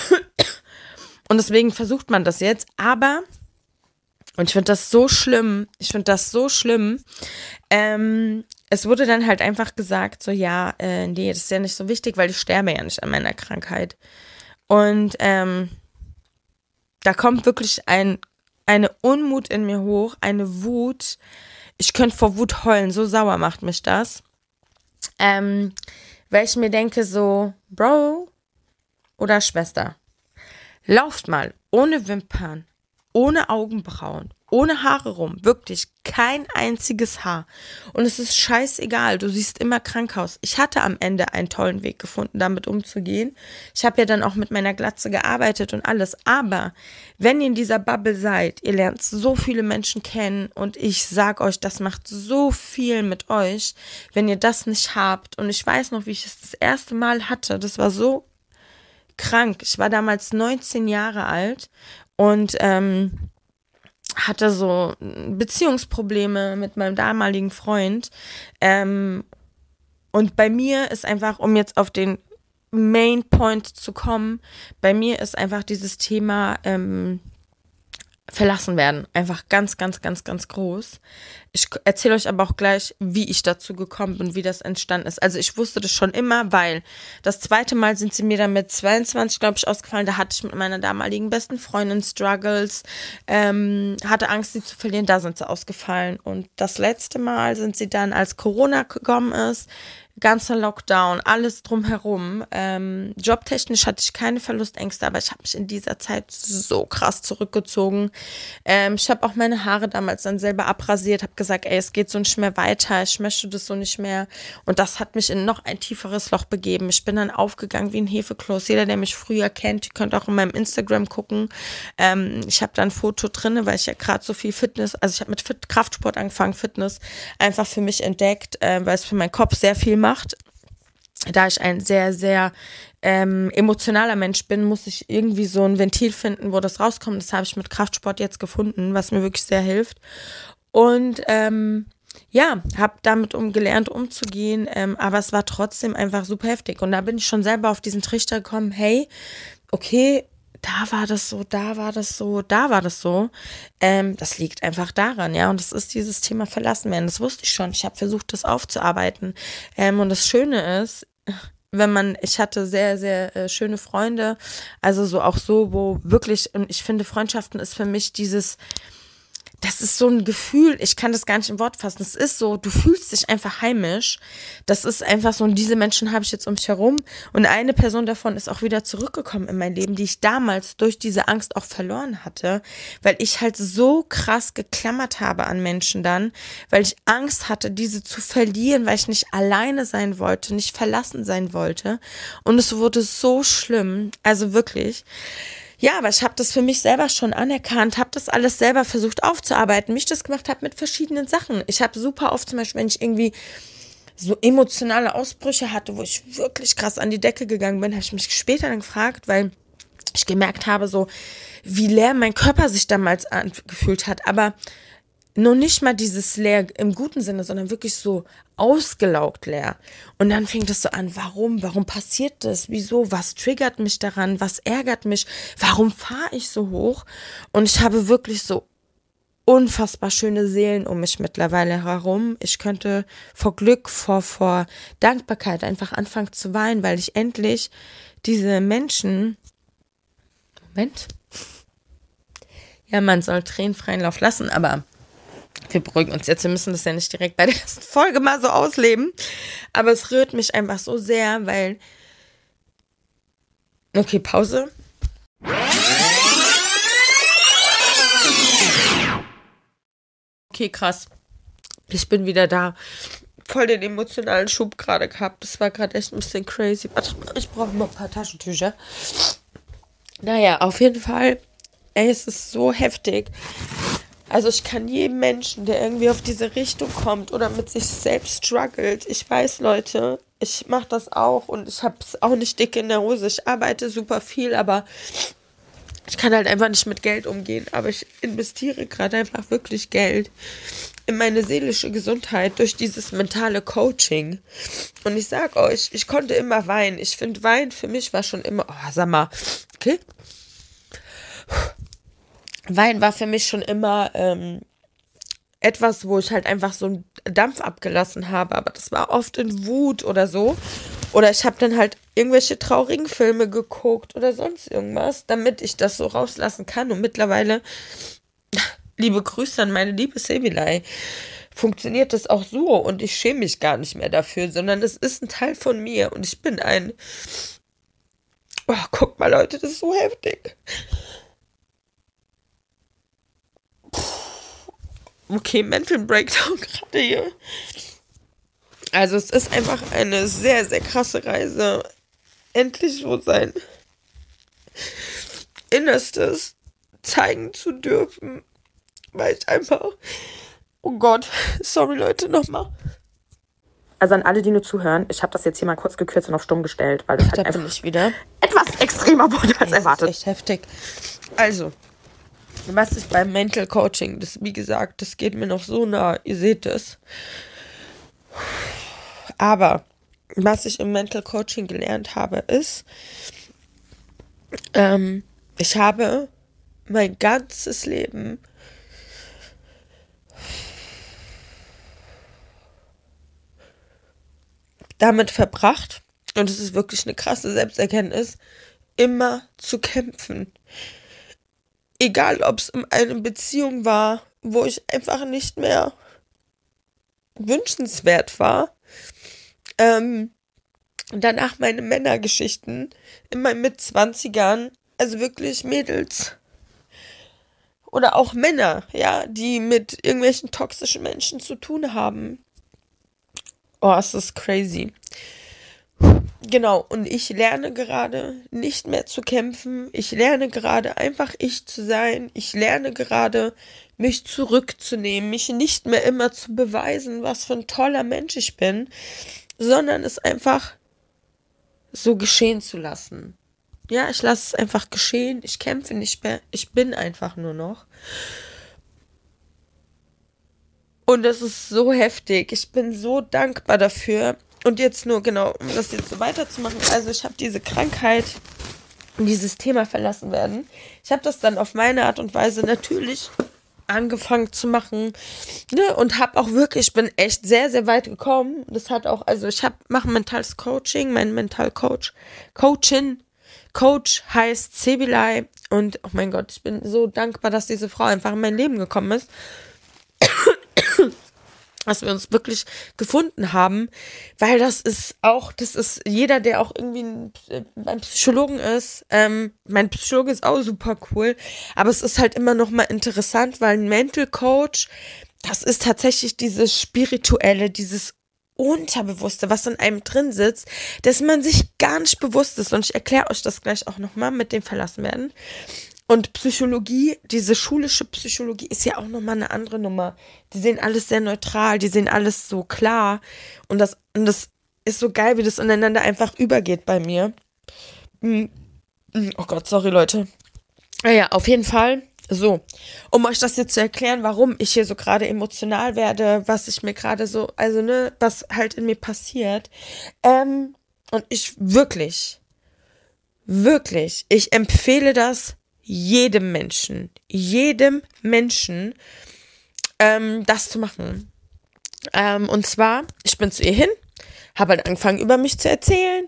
Und deswegen versucht man das jetzt, aber, und ich finde das so schlimm, ich finde das so schlimm, ähm, es wurde dann halt einfach gesagt, so ja, äh, nee, das ist ja nicht so wichtig, weil ich sterbe ja nicht an meiner Krankheit. Und ähm, da kommt wirklich ein eine Unmut in mir hoch, eine Wut. Ich könnte vor Wut heulen, so sauer macht mich das. Ähm, weil ich mir denke so, Bro oder Schwester, lauft mal ohne Wimpern, ohne Augenbrauen, ohne Haare rum, wirklich kein einziges Haar. Und es ist scheißegal, du siehst immer krank aus. Ich hatte am Ende einen tollen Weg gefunden, damit umzugehen. Ich habe ja dann auch mit meiner Glatze gearbeitet und alles. Aber wenn ihr in dieser Bubble seid, ihr lernt so viele Menschen kennen und ich sag euch, das macht so viel mit euch, wenn ihr das nicht habt. Und ich weiß noch, wie ich es das erste Mal hatte. Das war so krank. Ich war damals neunzehn Jahre alt und ähm, hatte so Beziehungsprobleme mit meinem damaligen Freund. Ähm, und bei mir ist einfach, um jetzt auf den Main Point zu kommen, bei mir ist einfach dieses Thema ähm, verlassen werden. Einfach ganz, ganz, ganz, ganz groß. Ich erzähle euch aber auch gleich, wie ich dazu gekommen bin, wie das entstanden ist. Also ich wusste das schon immer, weil das zweite Mal sind sie mir dann mit zweiundzwanzig, glaube ich, ausgefallen. Da hatte ich mit meiner damaligen besten Freundin Struggles, ähm, hatte Angst, sie zu verlieren. Da sind sie ausgefallen. Und das letzte Mal sind sie dann, als Corona gekommen ist, ganzer Lockdown, alles drumherum. Ähm, jobtechnisch hatte ich keine Verlustängste, aber ich habe mich in dieser Zeit so krass zurückgezogen. Ähm, ich habe auch meine Haare damals dann selber abrasiert, habe gesagt, ey, es geht so nicht mehr weiter, ich möchte das so nicht mehr. Und das hat mich in noch ein tieferes Loch begeben. Ich bin dann aufgegangen wie ein Hefekloß. Jeder, der mich früher kennt, ihr könnt auch in meinem Instagram gucken. Ähm, ich habe da ein Foto drin, weil ich ja gerade so viel Fitness, also ich habe mit Fit- Kraftsport angefangen, Fitness einfach für mich entdeckt, äh, weil es für meinen Kopf sehr viel macht. Da ich ein sehr, sehr ähm, emotionaler Mensch bin, muss ich irgendwie so ein Ventil finden, wo das rauskommt. Das habe ich mit Kraftsport jetzt gefunden, was mir wirklich sehr hilft. Und ähm, ja, habe damit um gelernt umzugehen, ähm, aber es war trotzdem einfach super heftig. Und da bin ich schon selber auf diesen Trichter gekommen, hey, okay, da war das so, da war das so, da war das so. Ähm, das liegt einfach daran, ja. Und das ist dieses Thema verlassen werden. Das wusste ich schon. Ich habe versucht, das aufzuarbeiten. Ähm, und das Schöne ist, wenn man, ich hatte sehr, sehr äh, schöne Freunde, also so auch so, wo wirklich, und ich finde, Freundschaften ist für mich dieses, das ist so ein Gefühl, ich kann das gar nicht in Wort fassen. Es ist so, du fühlst dich einfach heimisch. Das ist einfach so, und diese Menschen habe ich jetzt um mich herum. Und eine Person davon ist auch wieder zurückgekommen in mein Leben, die ich damals durch diese Angst auch verloren hatte, weil ich halt so krass geklammert habe an Menschen dann, weil ich Angst hatte, diese zu verlieren, weil ich nicht alleine sein wollte, nicht verlassen sein wollte. Und es wurde so schlimm, also wirklich. Ja, aber ich habe das für mich selber schon anerkannt, habe das alles selber versucht aufzuarbeiten, mich das gemacht habe mit verschiedenen Sachen. Ich habe super oft zum Beispiel, wenn ich irgendwie so emotionale Ausbrüche hatte, wo ich wirklich krass an die Decke gegangen bin, habe ich mich später dann gefragt, weil ich gemerkt habe, so wie leer mein Körper sich damals angefühlt hat, aber noch nicht mal dieses leer im guten Sinne, sondern wirklich so ausgelaugt leer. Und dann fing das so an, warum, warum passiert das, wieso, was triggert mich daran, was ärgert mich, warum fahre ich so hoch? Und ich habe wirklich so unfassbar schöne Seelen um mich mittlerweile herum. Ich könnte vor Glück, vor, vor Dankbarkeit einfach anfangen zu weinen, weil ich endlich diese Menschen, Moment, ja, man soll Tränen freien Lauf lassen, aber wir beruhigen uns jetzt. Wir müssen das ja nicht direkt bei der ersten Folge mal so ausleben. Aber es rührt mich einfach so sehr, weil... Okay, Pause. Okay, krass. Ich bin wieder da. Voll den emotionalen Schub gerade gehabt. Das war gerade echt ein bisschen crazy. Warte mal, ich brauche noch ein paar Taschentücher. Naja, auf jeden Fall, ey, es ist so heftig. Also ich kann jedem Menschen, der irgendwie auf diese Richtung kommt oder mit sich selbst struggelt, ich weiß, Leute, ich mache das auch und ich habe es auch nicht dick in der Hose. Ich arbeite super viel, aber ich kann halt einfach nicht mit Geld umgehen. Aber ich investiere gerade einfach wirklich Geld in meine seelische Gesundheit durch dieses mentale Coaching. Und ich sag euch, ich konnte immer weinen. Ich finde, Wein für mich war schon immer... Oh, sag mal, okay? Wein war für mich schon immer ähm, etwas, wo ich halt einfach so einen Dampf abgelassen habe. Aber das war oft in Wut oder so. Oder ich habe dann halt irgendwelche traurigen Filme geguckt oder sonst irgendwas, damit ich das so rauslassen kann. Und mittlerweile, liebe Grüße an meine liebe Sevilay, funktioniert das auch so. Und ich schäme mich gar nicht mehr dafür, sondern es ist ein Teil von mir. Und ich bin ein... Oh, guck mal, Leute, das ist so heftig. Okay, Mental Breakdown gerade hier. Also es ist einfach eine sehr, sehr krasse Reise. Endlich so sein Innerstes zeigen zu dürfen. Weil ich einfach... Oh Gott, sorry Leute, nochmal. Also an alle, die nur zuhören, ich habe das jetzt hier mal kurz gekürzt und auf stumm gestellt, weil das halt Da einfach bin ich wieder. etwas extremer wurde als Das erwartet. ist echt heftig. Also, was ich beim Mental Coaching, das wie gesagt, das geht mir noch so nah, ihr seht es. Aber was ich im Mental Coaching gelernt habe, ist, ähm, ich habe mein ganzes Leben damit verbracht, und es ist wirklich eine krasse Selbsterkenntnis, immer zu kämpfen. Egal, ob es um eine Beziehung war, wo ich einfach nicht mehr wünschenswert war. Ähm, danach meine Männergeschichten in meinen Mitzwanzigern, also wirklich Mädels oder auch Männer, ja, die mit irgendwelchen toxischen Menschen zu tun haben. Oh, es ist crazy. Genau, und ich lerne gerade nicht mehr zu kämpfen. Ich lerne gerade einfach ich zu sein. Ich lerne gerade mich zurückzunehmen, mich nicht mehr immer zu beweisen, was für ein toller Mensch ich bin, sondern es einfach so geschehen zu lassen. Ja, ich lasse es einfach geschehen. Ich kämpfe nicht mehr. Ich bin einfach nur noch. Und das ist so heftig. Ich bin so dankbar dafür. Und jetzt nur, genau, um das jetzt so weiterzumachen. Also ich habe diese Krankheit und dieses Thema verlassen werden. Ich habe das dann auf meine Art und Weise natürlich angefangen zu machen, ne, und habe auch wirklich, ich bin echt sehr, sehr weit gekommen. Das hat auch, also ich habe mache mentales Coaching, mein Mental Coach, Coachin, Coach heißt Sevilay und oh mein Gott, ich bin so dankbar, dass diese Frau einfach in mein Leben gekommen ist. Dass wir uns wirklich gefunden haben, weil das ist auch, das ist jeder, der auch irgendwie ein, ein Psychologen ist, ähm, mein Psychologe ist auch super cool, aber es ist halt immer noch mal interessant, weil ein Mental Coach, das ist tatsächlich dieses Spirituelle, dieses Unterbewusste, was in einem drin sitzt, dass man sich gar nicht bewusst ist, und ich erkläre euch das gleich auch noch mal mit dem Verlassenwerden. Und Psychologie, diese schulische Psychologie ist ja auch nochmal eine andere Nummer. Die sehen alles sehr neutral, die sehen alles so klar. Und das, und das ist so geil, wie das ineinander einfach übergeht bei mir. Oh Gott, sorry Leute. Naja, auf jeden Fall. So, um euch das jetzt zu erklären, warum ich hier so gerade emotional werde, was ich mir gerade so, also ne, was halt in mir passiert. Ähm, und ich wirklich, wirklich, ich empfehle das jedem Menschen, jedem Menschen, ähm, das zu machen. Ähm, und zwar, ich bin zu ihr hin, habe halt angefangen, über mich zu erzählen,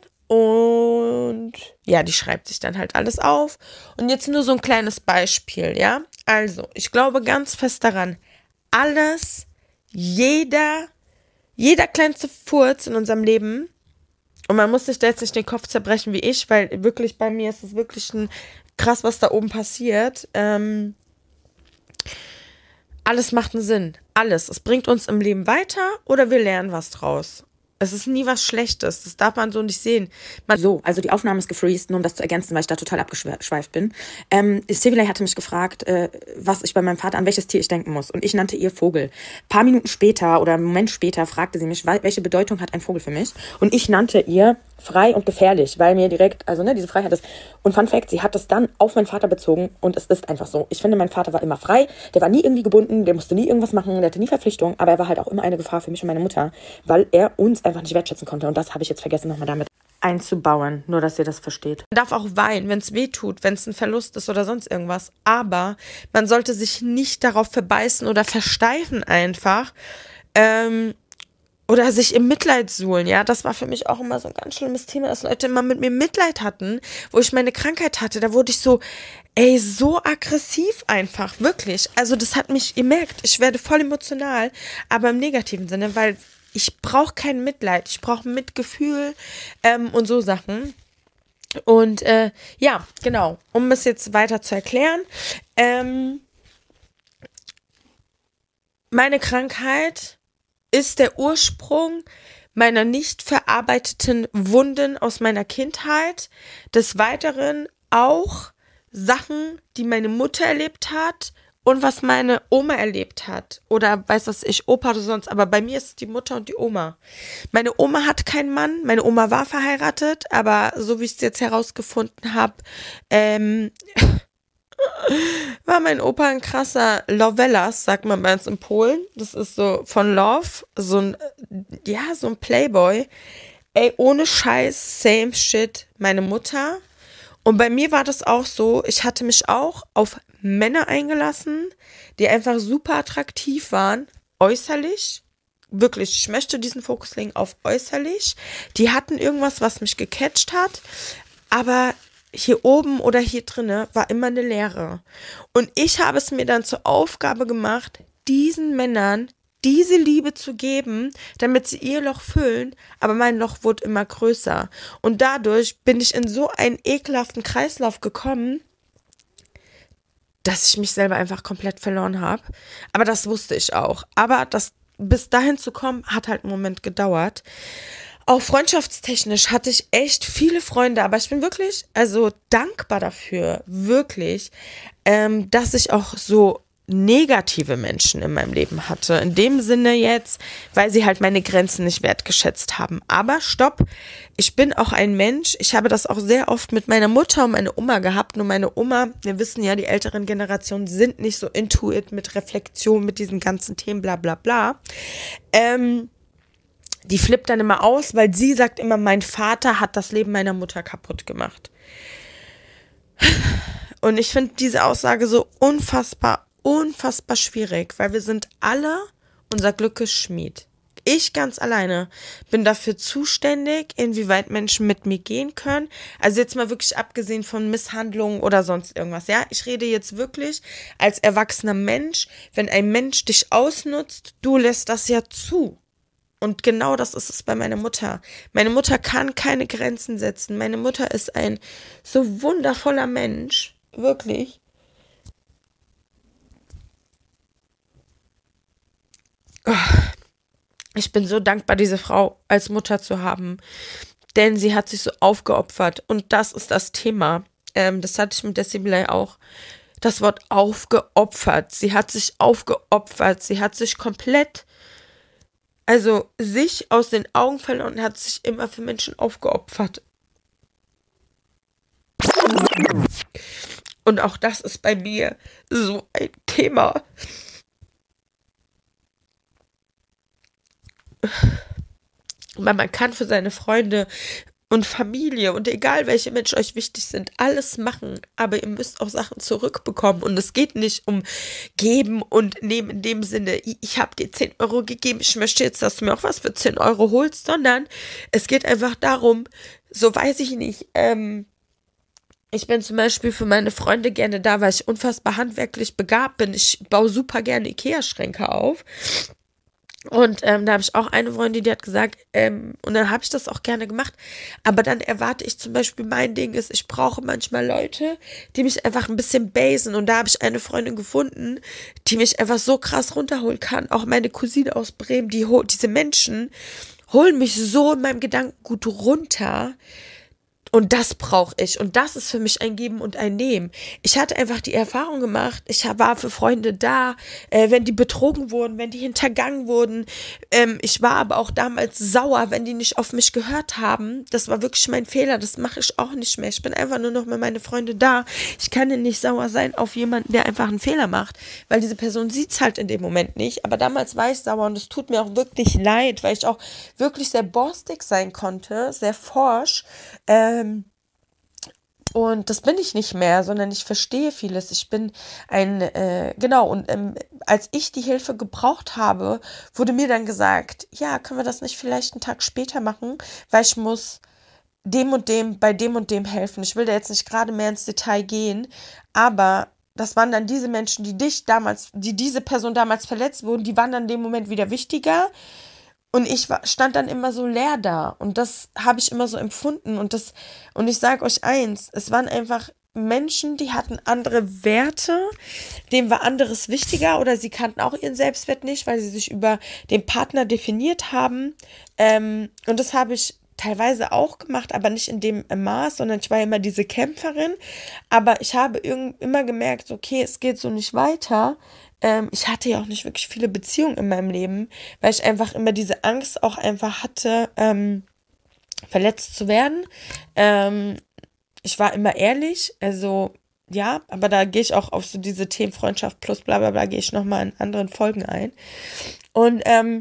und ja, die schreibt sich dann halt alles auf. Und jetzt nur so ein kleines Beispiel, ja. Also, ich glaube ganz fest daran, alles, jeder, jeder kleinste Furz in unserem Leben, und man muss sich da jetzt nicht den Kopf zerbrechen wie ich, weil wirklich bei mir ist es wirklich ein krass, was da oben passiert. Ähm, alles macht einen Sinn. Alles. Es bringt uns im Leben weiter oder wir lernen was draus. Es ist nie was Schlechtes. Das darf man so nicht sehen. Man So, also die Aufnahme ist gefreezed, nur um das zu ergänzen, weil ich da total abgeschweift bin. Ähm, Civilay hatte mich gefragt, äh, was ich bei meinem Vater, an welches Tier ich denken muss. Und ich nannte ihr Vogel. Ein paar Minuten später oder einen Moment später fragte sie mich, welche Bedeutung hat ein Vogel für mich? Und ich nannte ihr frei und gefährlich, weil mir direkt, also ne, diese Freiheit ist. Und Fun Fact, sie hat das dann auf meinen Vater bezogen und es ist einfach so. Ich finde, mein Vater war immer frei, der war nie irgendwie gebunden, der musste nie irgendwas machen, der hatte nie Verpflichtungen, aber er war halt auch immer eine Gefahr für mich und meine Mutter, weil er uns einfach nicht wertschätzen konnte. Und das habe ich jetzt vergessen, nochmal damit einzubauen, nur dass ihr das versteht. darf auch weinen, wenn es weh tut, wenn es ein Verlust ist oder sonst irgendwas. Aber man sollte sich nicht darauf verbeißen oder versteifen einfach. Ähm, oder sich im Mitleid suhlen, ja. Das war für mich auch immer so ein ganz schlimmes Thema, dass Leute immer mit mir Mitleid hatten, wo ich meine Krankheit hatte. Da wurde ich so, ey, so aggressiv einfach, wirklich. Also das hat mich, ihr merkt, ich werde voll emotional, aber im negativen Sinne, weil ich brauche kein Mitleid, ich brauche Mitgefühl ähm, und so Sachen. Und äh, ja, genau, um es jetzt weiter zu erklären, ähm, meine Krankheit ist der Ursprung meiner nicht verarbeiteten Wunden aus meiner Kindheit. Des Weiteren auch Sachen, die meine Mutter erlebt hat und was meine Oma erlebt hat. Oder weiß was ich, Opa oder sonst. Aber bei mir ist es die Mutter und die Oma. Meine Oma hat keinen Mann. Meine Oma war verheiratet. Aber so wie ich es jetzt herausgefunden habe, ähm... war mein Opa ein krasser Lovelas, sagt man bei uns in Polen. Das ist so von Love, so ein, ja, so ein Playboy. Ey, ohne Scheiß, same shit, meine Mutter. Und bei mir war das auch so, ich hatte mich auch auf Männer eingelassen, die einfach super attraktiv waren, äußerlich. Wirklich, ich möchte diesen Fokus legen auf äußerlich. Die hatten irgendwas, was mich gecatcht hat, aber hier oben oder hier drinne war immer eine Leere. Und ich habe es mir dann zur Aufgabe gemacht, diesen Männern diese Liebe zu geben, damit sie ihr Loch füllen, aber mein Loch wurde immer größer. Und dadurch bin ich in so einen ekelhaften Kreislauf gekommen, dass ich mich selber einfach komplett verloren habe. Aber das wusste ich auch. Aber das bis dahin zu kommen, hat halt einen Moment gedauert. Auch freundschaftstechnisch hatte ich echt viele Freunde, aber ich bin wirklich, also dankbar dafür, wirklich, ähm, dass ich auch so negative Menschen in meinem Leben hatte. In dem Sinne jetzt, weil sie halt meine Grenzen nicht wertgeschätzt haben. Aber stopp, ich bin auch ein Mensch. Ich habe das auch sehr oft mit meiner Mutter und meiner Oma gehabt. Nur meine Oma, wir wissen ja, die älteren Generationen sind nicht so into it mit Reflexion, mit diesen ganzen Themen, bla bla bla. Ähm, Die flippt dann immer aus, weil sie sagt immer, mein Vater hat das Leben meiner Mutter kaputt gemacht. Und ich finde diese Aussage so unfassbar, unfassbar schwierig, weil wir sind alle unser Glückes Schmied. Ich ganz alleine bin dafür zuständig, inwieweit Menschen mit mir gehen können. Also jetzt mal wirklich abgesehen von Misshandlungen oder sonst irgendwas. Ja, ich rede jetzt wirklich als erwachsener Mensch. Wenn ein Mensch dich ausnutzt, du lässt das ja zu. Und genau das ist es bei meiner Mutter. Meine Mutter kann keine Grenzen setzen. Meine Mutter ist ein so wundervoller Mensch. Wirklich. Ich bin so dankbar, diese Frau als Mutter zu haben. Denn sie hat sich so aufgeopfert. Und das ist das Thema. Ähm, das hatte ich mit der Civilay auch. Das Wort aufgeopfert. Sie hat sich aufgeopfert. Sie hat sich komplett... Also sich aus den Augen verloren und hat sich immer für Menschen aufgeopfert. Und auch das ist bei mir so ein Thema. Weil man kann für seine Freunde und Familie und egal welche Menschen euch wichtig sind, alles machen, aber ihr müsst auch Sachen zurückbekommen und es geht nicht um geben und nehmen in dem Sinne, ich habe dir zehn Euro gegeben, ich möchte jetzt, dass du mir auch was für zehn Euro holst, sondern es geht einfach darum, so weiß ich nicht, ähm, Ich bin zum Beispiel für meine Freunde gerne da, weil ich unfassbar handwerklich begabt bin. Ich baue super gerne Ikea-Schränke auf. Und ähm, da habe ich auch eine Freundin, die hat gesagt, ähm, und dann habe ich das auch gerne gemacht, aber dann erwarte ich zum Beispiel, mein Ding ist, ich brauche manchmal Leute, die mich einfach ein bisschen basen, und da habe ich eine Freundin gefunden, die mich einfach so krass runterholen kann, auch meine Cousine aus Bremen, die diese Menschen holen mich so in meinem Gedankengut runter. Und das brauche ich. Und das ist für mich ein Geben und ein Nehmen. Ich hatte einfach die Erfahrung gemacht, ich war für Freunde da, äh, wenn die betrogen wurden, wenn die hintergangen wurden. Ähm, ich war aber auch damals sauer, wenn die nicht auf mich gehört haben. Das war wirklich mein Fehler. Das mache ich auch nicht mehr. Ich bin einfach nur noch mit meinen Freunden da. Ich kann ja nicht sauer sein auf jemanden, der einfach einen Fehler macht, weil diese Person sieht es halt in dem Moment nicht. Aber damals war ich sauer, und es tut mir auch wirklich leid, weil ich auch wirklich sehr borstig sein konnte, sehr forsch. Ähm, Und das bin ich nicht mehr, sondern ich verstehe vieles. Ich bin ein, äh, genau, und ähm, als ich die Hilfe gebraucht habe, wurde mir dann gesagt, ja, können wir das nicht vielleicht einen Tag später machen, weil ich muss dem und dem, bei dem und dem helfen. Ich will da jetzt nicht gerade mehr ins Detail gehen, aber das waren dann diese Menschen, die dich damals, die diese Person damals verletzt wurden, die waren dann in dem Moment wieder wichtiger. Und ich war, stand dann immer so leer da. Und das habe ich immer so empfunden. Und das, und ich sage euch eins, es waren einfach Menschen, die hatten andere Werte, denen war anderes wichtiger, oder sie kannten auch ihren Selbstwert nicht, weil sie sich über den Partner definiert haben. Ähm, und das habe ich teilweise auch gemacht, aber nicht in dem Maß, sondern ich war immer diese Kämpferin. Aber ich habe irgend, immer gemerkt, okay, es geht so nicht weiter. Ähm, ich hatte ja auch nicht wirklich viele Beziehungen in meinem Leben, weil ich einfach immer diese Angst auch einfach hatte, ähm, verletzt zu werden. Ähm, ich war immer ehrlich, also ja, aber da gehe ich auch auf so diese Themen Freundschaft plus bla bla bla, gehe ich nochmal in anderen Folgen ein. Und ähm,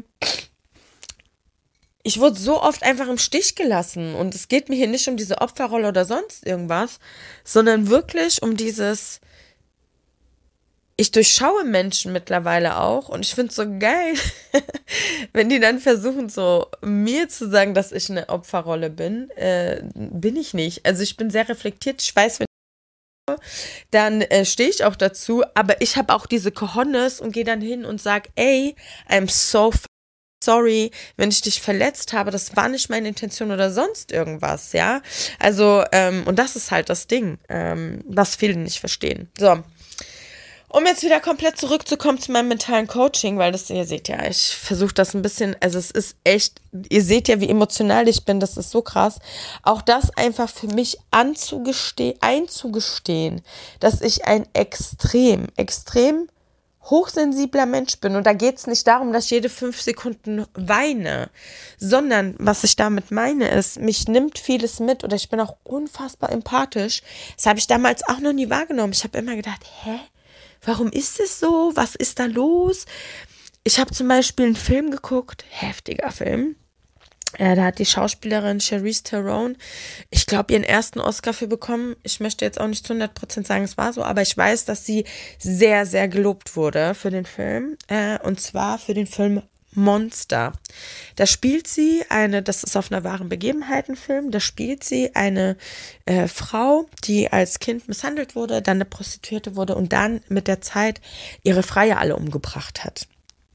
ich wurde so oft einfach im Stich gelassen, und es geht mir hier nicht um diese Opferrolle oder sonst irgendwas, sondern wirklich um dieses, ich durchschaue Menschen mittlerweile auch, und ich finde es so geil, wenn die dann versuchen, so mir zu sagen, dass ich eine Opferrolle bin. Äh, bin ich nicht. Also ich bin sehr reflektiert, ich weiß, wenn ich dann äh, stehe ich auch dazu, aber ich habe auch diese Cojones und gehe dann hin und sage, ey, I'm so sorry, wenn ich dich verletzt habe, das war nicht meine Intention oder sonst irgendwas, ja. Also, ähm, und das ist halt das Ding, ähm, was viele nicht verstehen. So. Um jetzt wieder komplett zurückzukommen zu meinem mentalen Coaching, weil das, ihr seht ja, ich versuche das ein bisschen, also es ist echt, ihr seht ja, wie emotional ich bin, das ist so krass. Auch das einfach für mich anzugestehen, einzugestehen, dass ich ein extrem, extrem hochsensibler Mensch bin. Und da geht es nicht darum, dass ich jede fünf Sekunden weine, sondern was ich damit meine ist, mich nimmt vieles mit, oder ich bin auch unfassbar empathisch. Das habe ich damals auch noch nie wahrgenommen. Ich habe immer gedacht, hä? Warum ist es so? Was ist da los? Ich habe zum Beispiel einen Film geguckt, heftiger Film. Äh, da hat die Schauspielerin Charlize Theron, ich glaube, ihren ersten Oscar für bekommen. Ich möchte jetzt auch nicht zu hundert Prozent sagen, es war so, aber ich weiß, dass sie sehr, sehr gelobt wurde für den Film. Äh, und zwar für den Film Monster. Da spielt sie eine, das ist auf einer wahren Begebenheit ein Film, da spielt sie eine äh, Frau, die als Kind misshandelt wurde, dann eine Prostituierte wurde und dann mit der Zeit ihre Freier alle umgebracht hat.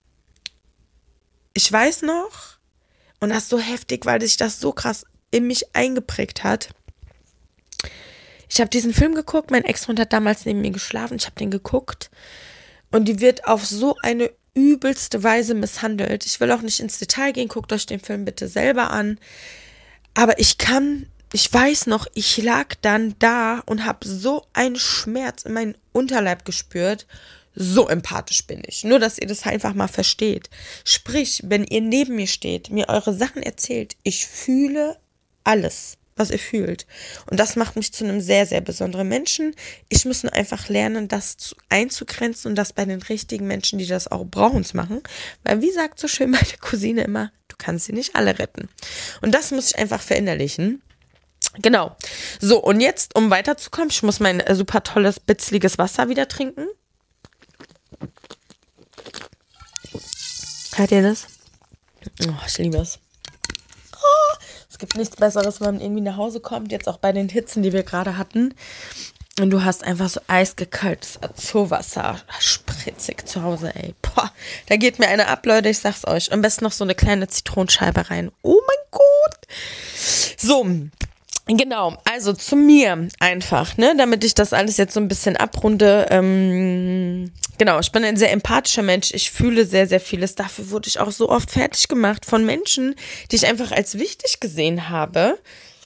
Ich weiß noch, und das ist so heftig, weil sich das so krass in mich eingeprägt hat. Ich habe diesen Film geguckt, mein Ex-Freund hat damals neben mir geschlafen, ich habe den geguckt, und die wird auf so eine übelste Weise misshandelt. Ich will auch nicht ins Detail gehen, guckt euch den Film bitte selber an. Aber ich kann, ich weiß noch, ich lag dann da und habe so einen Schmerz in meinen Unterleib gespürt. So empathisch bin ich. Nur, dass ihr das einfach mal versteht. Sprich, wenn ihr neben mir steht, mir eure Sachen erzählt, ich fühle alles, was ihr fühlt. Und das macht mich zu einem sehr, sehr besonderen Menschen. Ich muss nur einfach lernen, das zu, einzugrenzen und das bei den richtigen Menschen, die das auch brauchen, zu machen. Weil, wie sagt so schön meine Cousine immer, du kannst sie nicht alle retten. Und das muss ich einfach verinnerlichen. Genau. So, und jetzt, um weiterzukommen, ich muss mein äh, super tolles, bitzliges Wasser wieder trinken. Hört ihr das? Oh, ich liebe es. Oh, gibt nichts Besseres, wenn man irgendwie nach Hause kommt, jetzt auch bei den Hitzen, die wir gerade hatten. Und du hast einfach so eisgekaltes Azurwasser, spritzig zu Hause, ey. Boah, da geht mir eine ab, Leute, ich sag's euch. Am besten noch so eine kleine Zitronenscheibe rein. Oh mein Gott. So, genau, also zu mir einfach, ne, damit ich das alles jetzt so ein bisschen abrunde. Ähm, genau, ich bin ein sehr empathischer Mensch. Ich fühle sehr, sehr vieles. Dafür wurde ich auch so oft fertig gemacht von Menschen, die ich einfach als wichtig gesehen habe.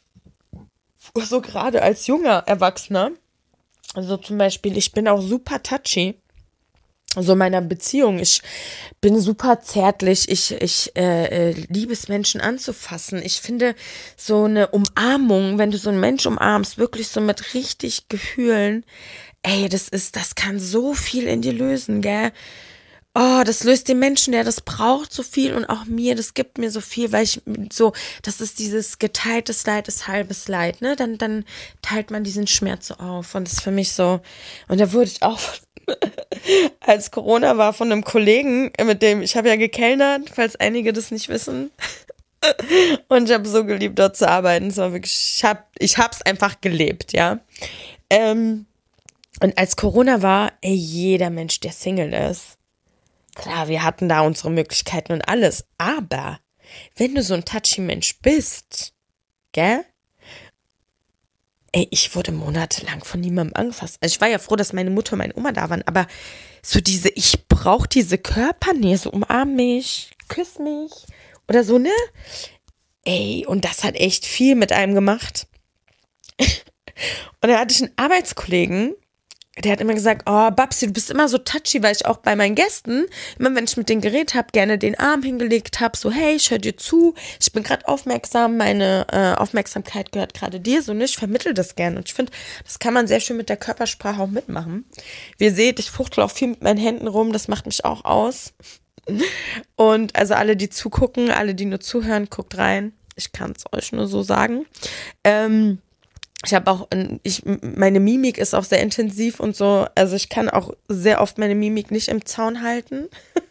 So gerade als junger Erwachsener. Also zum Beispiel, ich bin auch super touchy, so in meiner Beziehung. Ich bin super zärtlich. Ich, ich äh, äh, liebe es, Menschen anzufassen. Ich finde so eine Umarmung, wenn du so einen Mensch umarmst, wirklich so mit richtig Gefühlen, ey, das ist, das kann so viel in dir lösen, gell? Oh, das löst den Menschen, der das braucht, so viel und auch mir, das gibt mir so viel, weil ich so, das ist dieses geteiltes Leid ist halbes Leid, ne? Dann, dann teilt man diesen Schmerz so auf und das ist für mich so, und da wurde ich auch, als Corona war, von einem Kollegen, mit dem, ich habe ja gekellnert, falls einige das nicht wissen, und ich habe so geliebt, dort zu arbeiten, es war wirklich, ich habe, ich hab's einfach gelebt, ja. Ähm, und als Corona war, ey, jeder Mensch, der Single ist, klar, wir hatten da unsere Möglichkeiten und alles, aber wenn du so ein touchy Mensch bist, gell? Ey, ich wurde monatelang von niemandem angefasst. Also ich war ja froh, dass meine Mutter und meine Oma da waren, aber so diese, ich brauche diese Körpernähe, so umarm mich, küss mich oder so, ne? Ey, und das hat echt viel mit einem gemacht. Und da hatte ich einen Arbeitskollegen, der hat immer gesagt, oh, Babsi, du bist immer so touchy, weil ich auch bei meinen Gästen, immer wenn ich mit denen geredet habe, gerne den Arm hingelegt habe, so, hey, ich höre dir zu, ich bin gerade aufmerksam, meine äh, Aufmerksamkeit gehört gerade dir, so, ne, ich vermittle das gerne. Und ich finde, das kann man sehr schön mit der Körpersprache auch mitmachen. Wie ihr seht, ich fuchtel auch viel mit meinen Händen rum, das macht mich auch aus. Und also alle, die zugucken, alle, die nur zuhören, guckt rein. Ich kann es euch nur so sagen. Ähm, Ich habe auch, ich, meine Mimik ist auch sehr intensiv und so, also ich kann auch sehr oft meine Mimik nicht im Zaun halten.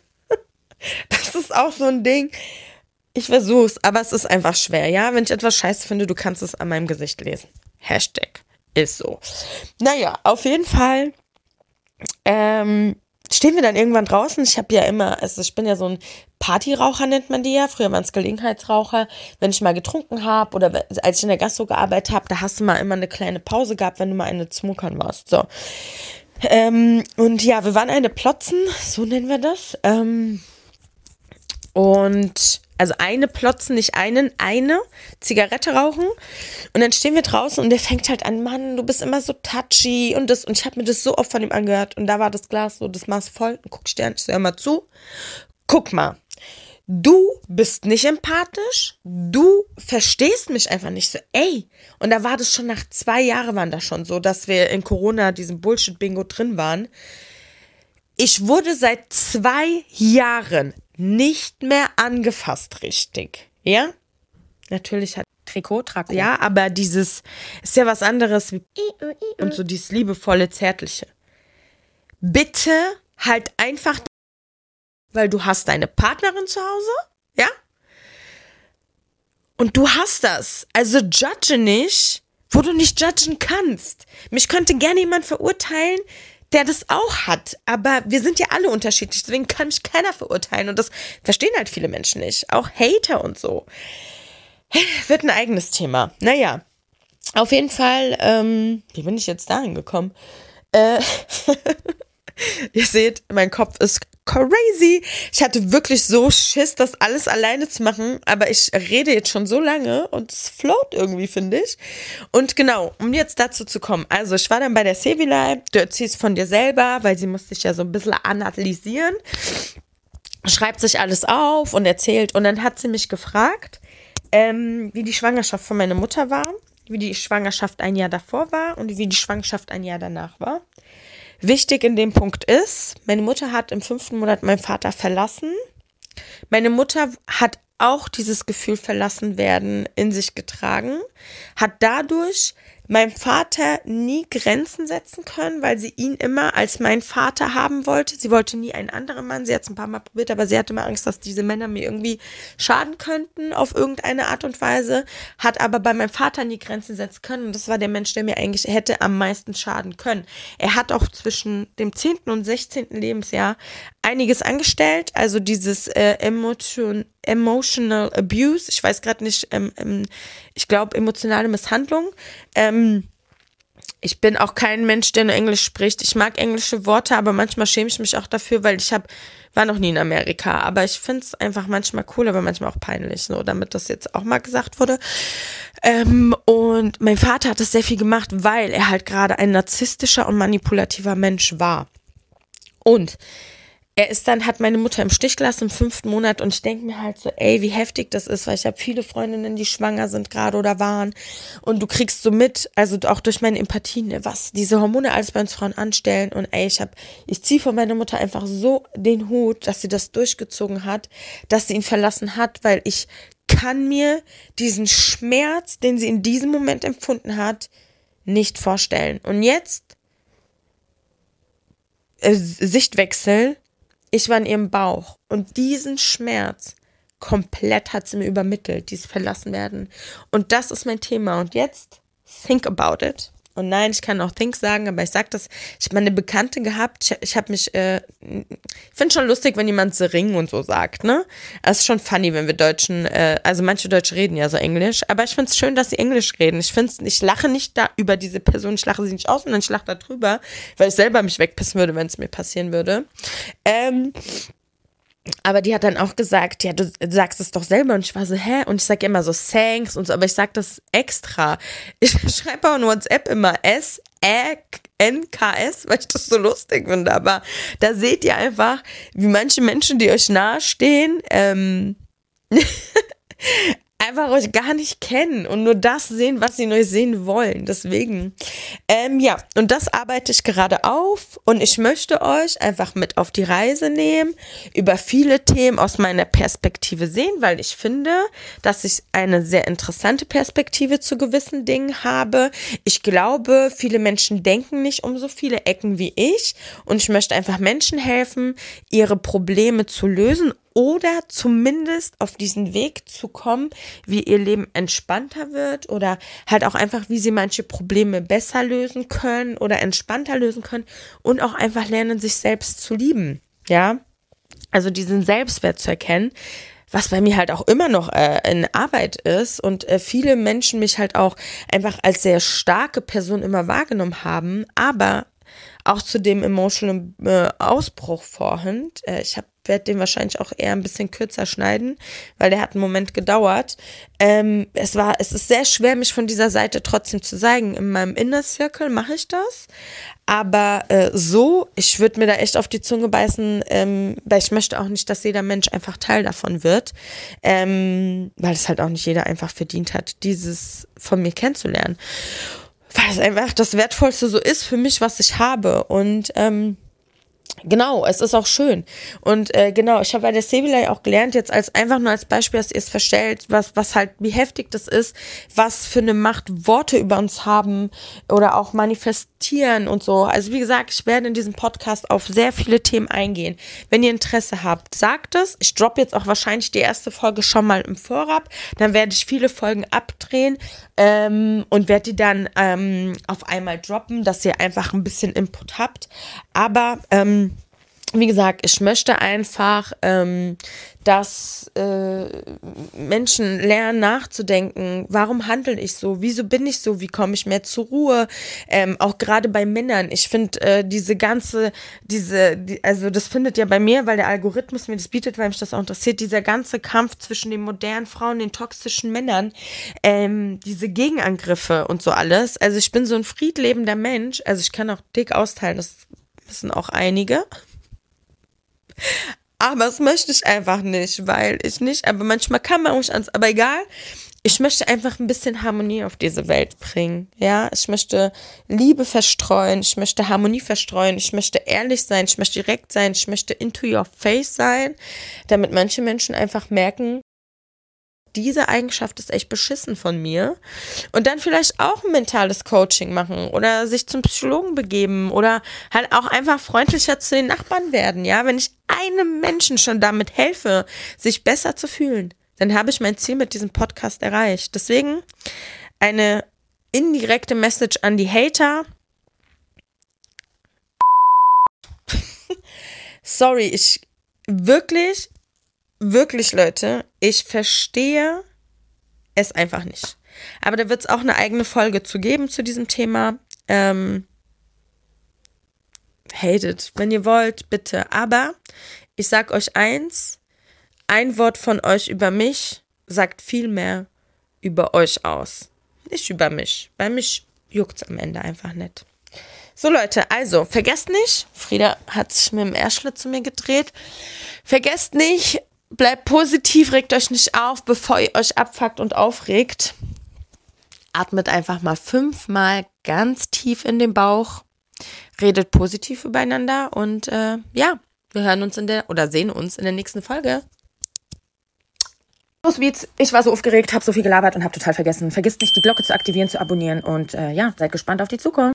Das ist auch so ein Ding. Ich versuch's, aber es ist einfach schwer, ja? Wenn ich etwas scheiße finde, du kannst es an meinem Gesicht lesen. Hashtag ist so. Naja, auf jeden Fall ähm, stehen wir dann irgendwann draußen. Ich habe ja immer, also ich bin ja so ein Partyraucher, nennt man die ja. Früher waren es Gelegenheitsraucher. Wenn ich mal getrunken habe oder als ich in der Gastro gearbeitet habe, da hast du mal immer eine kleine Pause gehabt, wenn du mal eine zu muckern warst. So. Ähm, und ja, wir waren eine Plotzen, so nennen wir das. Ähm, und also eine Plotzen, nicht einen, eine Zigarette rauchen. Und dann stehen wir draußen und der fängt halt an, Mann, du bist immer so touchy und das. Und ich habe mir das so oft von ihm angehört. Und da war das Glas so, das Maß voll. Und guck ich dir an, ich so, hör mal zu. Guck mal, du bist nicht empathisch, du verstehst mich einfach nicht so, ey. Und da war das schon nach zwei Jahren waren das schon so, dass wir in Corona, diesem Bullshit-Bingo drin waren. Ich wurde seit zwei Jahren nicht mehr angefasst, richtig, ja? Natürlich hat Trikot, Trako. ja, aber dieses ist ja was anderes wie und so dieses liebevolle, zärtliche. Bitte halt einfach, weil du hast deine Partnerin zu Hause, ja? Und du hast das. Also judge nicht, wo du nicht judgen kannst. Mich könnte gerne jemand verurteilen, der das auch hat. Aber wir sind ja alle unterschiedlich, deswegen kann mich keiner verurteilen. Und das verstehen halt viele Menschen nicht. Auch Hater und so. Wird ein eigenes Thema. Naja, auf jeden Fall, ähm, wie bin ich jetzt dahin gekommen? Äh, ihr seht, mein Kopf ist crazy. Ich hatte wirklich so Schiss, das alles alleine zu machen, aber ich rede jetzt schon so lange und es float irgendwie, finde ich. Und genau, um jetzt dazu zu kommen, also ich war dann bei der Sevilay, du erzählst von dir selber, weil sie musste sich ja so ein bisschen analysieren, schreibt sich alles auf und erzählt und dann hat sie mich gefragt, ähm, wie die Schwangerschaft von meiner Mutter war, wie die Schwangerschaft ein Jahr davor war und wie die Schwangerschaft ein Jahr danach war. Wichtig in dem Punkt ist, meine Mutter hat im fünften Monat meinen Vater verlassen. Meine Mutter hat auch dieses Gefühl verlassen werden in sich getragen, hat dadurch meinem Vater nie Grenzen setzen können, weil sie ihn immer als meinen Vater haben wollte. Sie wollte nie einen anderen Mann. Sie hat es ein paar Mal probiert, aber sie hatte immer Angst, dass diese Männer mir irgendwie schaden könnten auf irgendeine Art und Weise. Hat aber bei meinem Vater nie Grenzen setzen können. Und das war der Mensch, der mir eigentlich hätte am meisten schaden können. Er hat auch zwischen dem zehnten und sechzehnten Lebensjahr einiges angestellt. Also dieses äh, Emotion, Emotional Abuse. Ich weiß gerade nicht, ähm, ähm, ich glaube emotionale Misshandlung. Ähm, ich bin auch kein Mensch, der nur Englisch spricht. Ich mag englische Worte, aber manchmal schäme ich mich auch dafür, weil ich hab, war noch nie in Amerika. Aber ich finde es einfach manchmal cool, aber manchmal auch peinlich, so, damit das jetzt auch mal gesagt wurde. Ähm, und mein Vater hat das sehr viel gemacht, weil er halt gerade ein narzisstischer und manipulativer Mensch war. Und er ist dann, hat meine Mutter im Stich gelassen im fünften Monat und ich denke mir halt so, ey, wie heftig das ist, weil ich habe viele Freundinnen, die schwanger sind gerade oder waren und du kriegst so mit, also auch durch meine Empathie, ne, was diese Hormone alles bei uns Frauen anstellen und ey, ich habe, ich ziehe von meiner Mutter einfach so den Hut, dass sie das durchgezogen hat, dass sie ihn verlassen hat, weil ich kann mir diesen Schmerz, den sie in diesem Moment empfunden hat, nicht vorstellen. Und jetzt äh, Sichtwechsel. Ich war in ihrem Bauch und diesen Schmerz komplett hat sie mir übermittelt, dieses Verlassenwerden. Und das ist mein Thema. Und jetzt think about it. Und nein, ich kann auch think sagen, aber ich sag das, ich habe meine Bekannte gehabt, ich, ich habe mich, äh, ich finde schon lustig, wenn jemand Sering und so sagt, ne? Es ist schon funny, wenn wir Deutschen, äh, also manche Deutsche reden ja so Englisch, aber ich finde es schön, dass sie Englisch reden. Ich finde ich lache nicht da über diese Person, ich lache sie nicht aus, sondern ich lache da drüber, weil ich selber mich wegpissen würde, wenn es mir passieren würde. Ähm, Aber die hat dann auch gesagt, ja, du sagst es doch selber. Und ich war so, hä? Und ich sage immer so Thanks und so, aber ich sage das extra. Ich schreibe auch in WhatsApp immer S N K S, weil ich das so lustig finde. Aber da seht ihr einfach, wie manche Menschen, die euch nahestehen, ähm, einfach euch gar nicht kennen und nur das sehen, was sie neu sehen wollen. Deswegen, ähm, ja, und das arbeite ich gerade auf und ich möchte euch einfach mit auf die Reise nehmen, über viele Themen aus meiner Perspektive sehen, weil ich finde, dass ich eine sehr interessante Perspektive zu gewissen Dingen habe. Ich glaube, viele Menschen denken nicht um so viele Ecken wie ich und ich möchte einfach Menschen helfen, ihre Probleme zu lösen oder zumindest auf diesen Weg zu kommen, wie ihr Leben entspannter wird oder halt auch einfach, wie sie manche Probleme besser lösen können oder entspannter lösen können und auch einfach lernen, sich selbst zu lieben, ja, also diesen Selbstwert zu erkennen, was bei mir halt auch immer noch äh, in Arbeit ist und äh, viele Menschen mich halt auch einfach als sehr starke Person immer wahrgenommen haben, aber auch zu dem emotional äh, Ausbruch vorhin, äh, ich habe werde den wahrscheinlich auch eher ein bisschen kürzer schneiden, weil der hat einen Moment gedauert. Ähm, es war, es ist sehr schwer, mich von dieser Seite trotzdem zu zeigen. In meinem Inner Circle mache ich das, aber äh, so, ich würde mir da echt auf die Zunge beißen, ähm, weil ich möchte auch nicht, dass jeder Mensch einfach Teil davon wird, ähm, weil es halt auch nicht jeder einfach verdient hat, dieses von mir kennenzulernen. Weil es einfach das Wertvollste so ist für mich, was ich habe und ähm, genau, es ist auch schön. Und äh, genau, ich habe bei der Sevilay auch gelernt, jetzt als einfach nur als Beispiel, dass ihr es verstellt, was, was halt, wie heftig das ist, was für eine Macht Worte über uns haben oder auch manifestieren und so. Also wie gesagt, ich werde in diesem Podcast auf sehr viele Themen eingehen. Wenn ihr Interesse habt, sagt es. Ich droppe jetzt auch wahrscheinlich die erste Folge schon mal im Vorab. Dann werde ich viele Folgen abdrehen ähm, und werde die dann ähm, auf einmal droppen, dass ihr einfach ein bisschen Input habt. Aber ähm, wie gesagt, ich möchte einfach, ähm, dass äh, Menschen lernen nachzudenken, warum handle ich so, wieso bin ich so, wie komme ich mehr zur Ruhe, ähm, auch gerade bei Männern. Ich finde äh, diese ganze, diese, die, also das findet ja bei mir, weil der Algorithmus mir das bietet, weil mich das auch interessiert, dieser ganze Kampf zwischen den modernen Frauen, den toxischen Männern, ähm, diese Gegenangriffe und so alles. Also ich bin so ein friedlebender Mensch, also ich kann auch dick austeilen, das wissen auch einige. Aber das möchte ich einfach nicht, weil ich nicht, aber manchmal kann man auch nicht ans, aber egal, ich möchte einfach ein bisschen Harmonie auf diese Welt bringen, ja, ich möchte Liebe verstreuen, ich möchte Harmonie verstreuen, ich möchte ehrlich sein, ich möchte direkt sein, ich möchte into your face sein, damit manche Menschen einfach merken, diese Eigenschaft ist echt beschissen von mir. Und dann vielleicht auch ein mentales Coaching machen oder sich zum Psychologen begeben oder halt auch einfach freundlicher zu den Nachbarn werden, ja. Wenn ich einem Menschen schon damit helfe, sich besser zu fühlen, dann habe ich mein Ziel mit diesem Podcast erreicht. Deswegen eine indirekte Message an die Hater. Sorry, ich wirklich, wirklich, Leute, ich verstehe es einfach nicht. Aber da wird es auch eine eigene Folge zu geben zu diesem Thema. Ähm, hatet, wenn ihr wollt, bitte. Aber ich sag euch eins, ein Wort von euch über mich sagt viel mehr über euch aus. Nicht über mich. Bei mich juckt's am Ende einfach nicht. So Leute, also vergesst nicht, Frieda hat sich mit dem Ärschle zu mir gedreht, vergesst nicht, bleibt positiv, regt euch nicht auf, bevor ihr euch abfuckt und aufregt. Atmet einfach mal fünfmal ganz tief in den Bauch, redet positiv übereinander und äh, ja, wir hören uns in der, oder sehen uns in der nächsten Folge. Los, Beats. Ich war so aufgeregt, habe so viel gelabert und habe total vergessen. Vergisst nicht, die Glocke zu aktivieren, zu abonnieren und äh, ja, seid gespannt auf die Zukunft.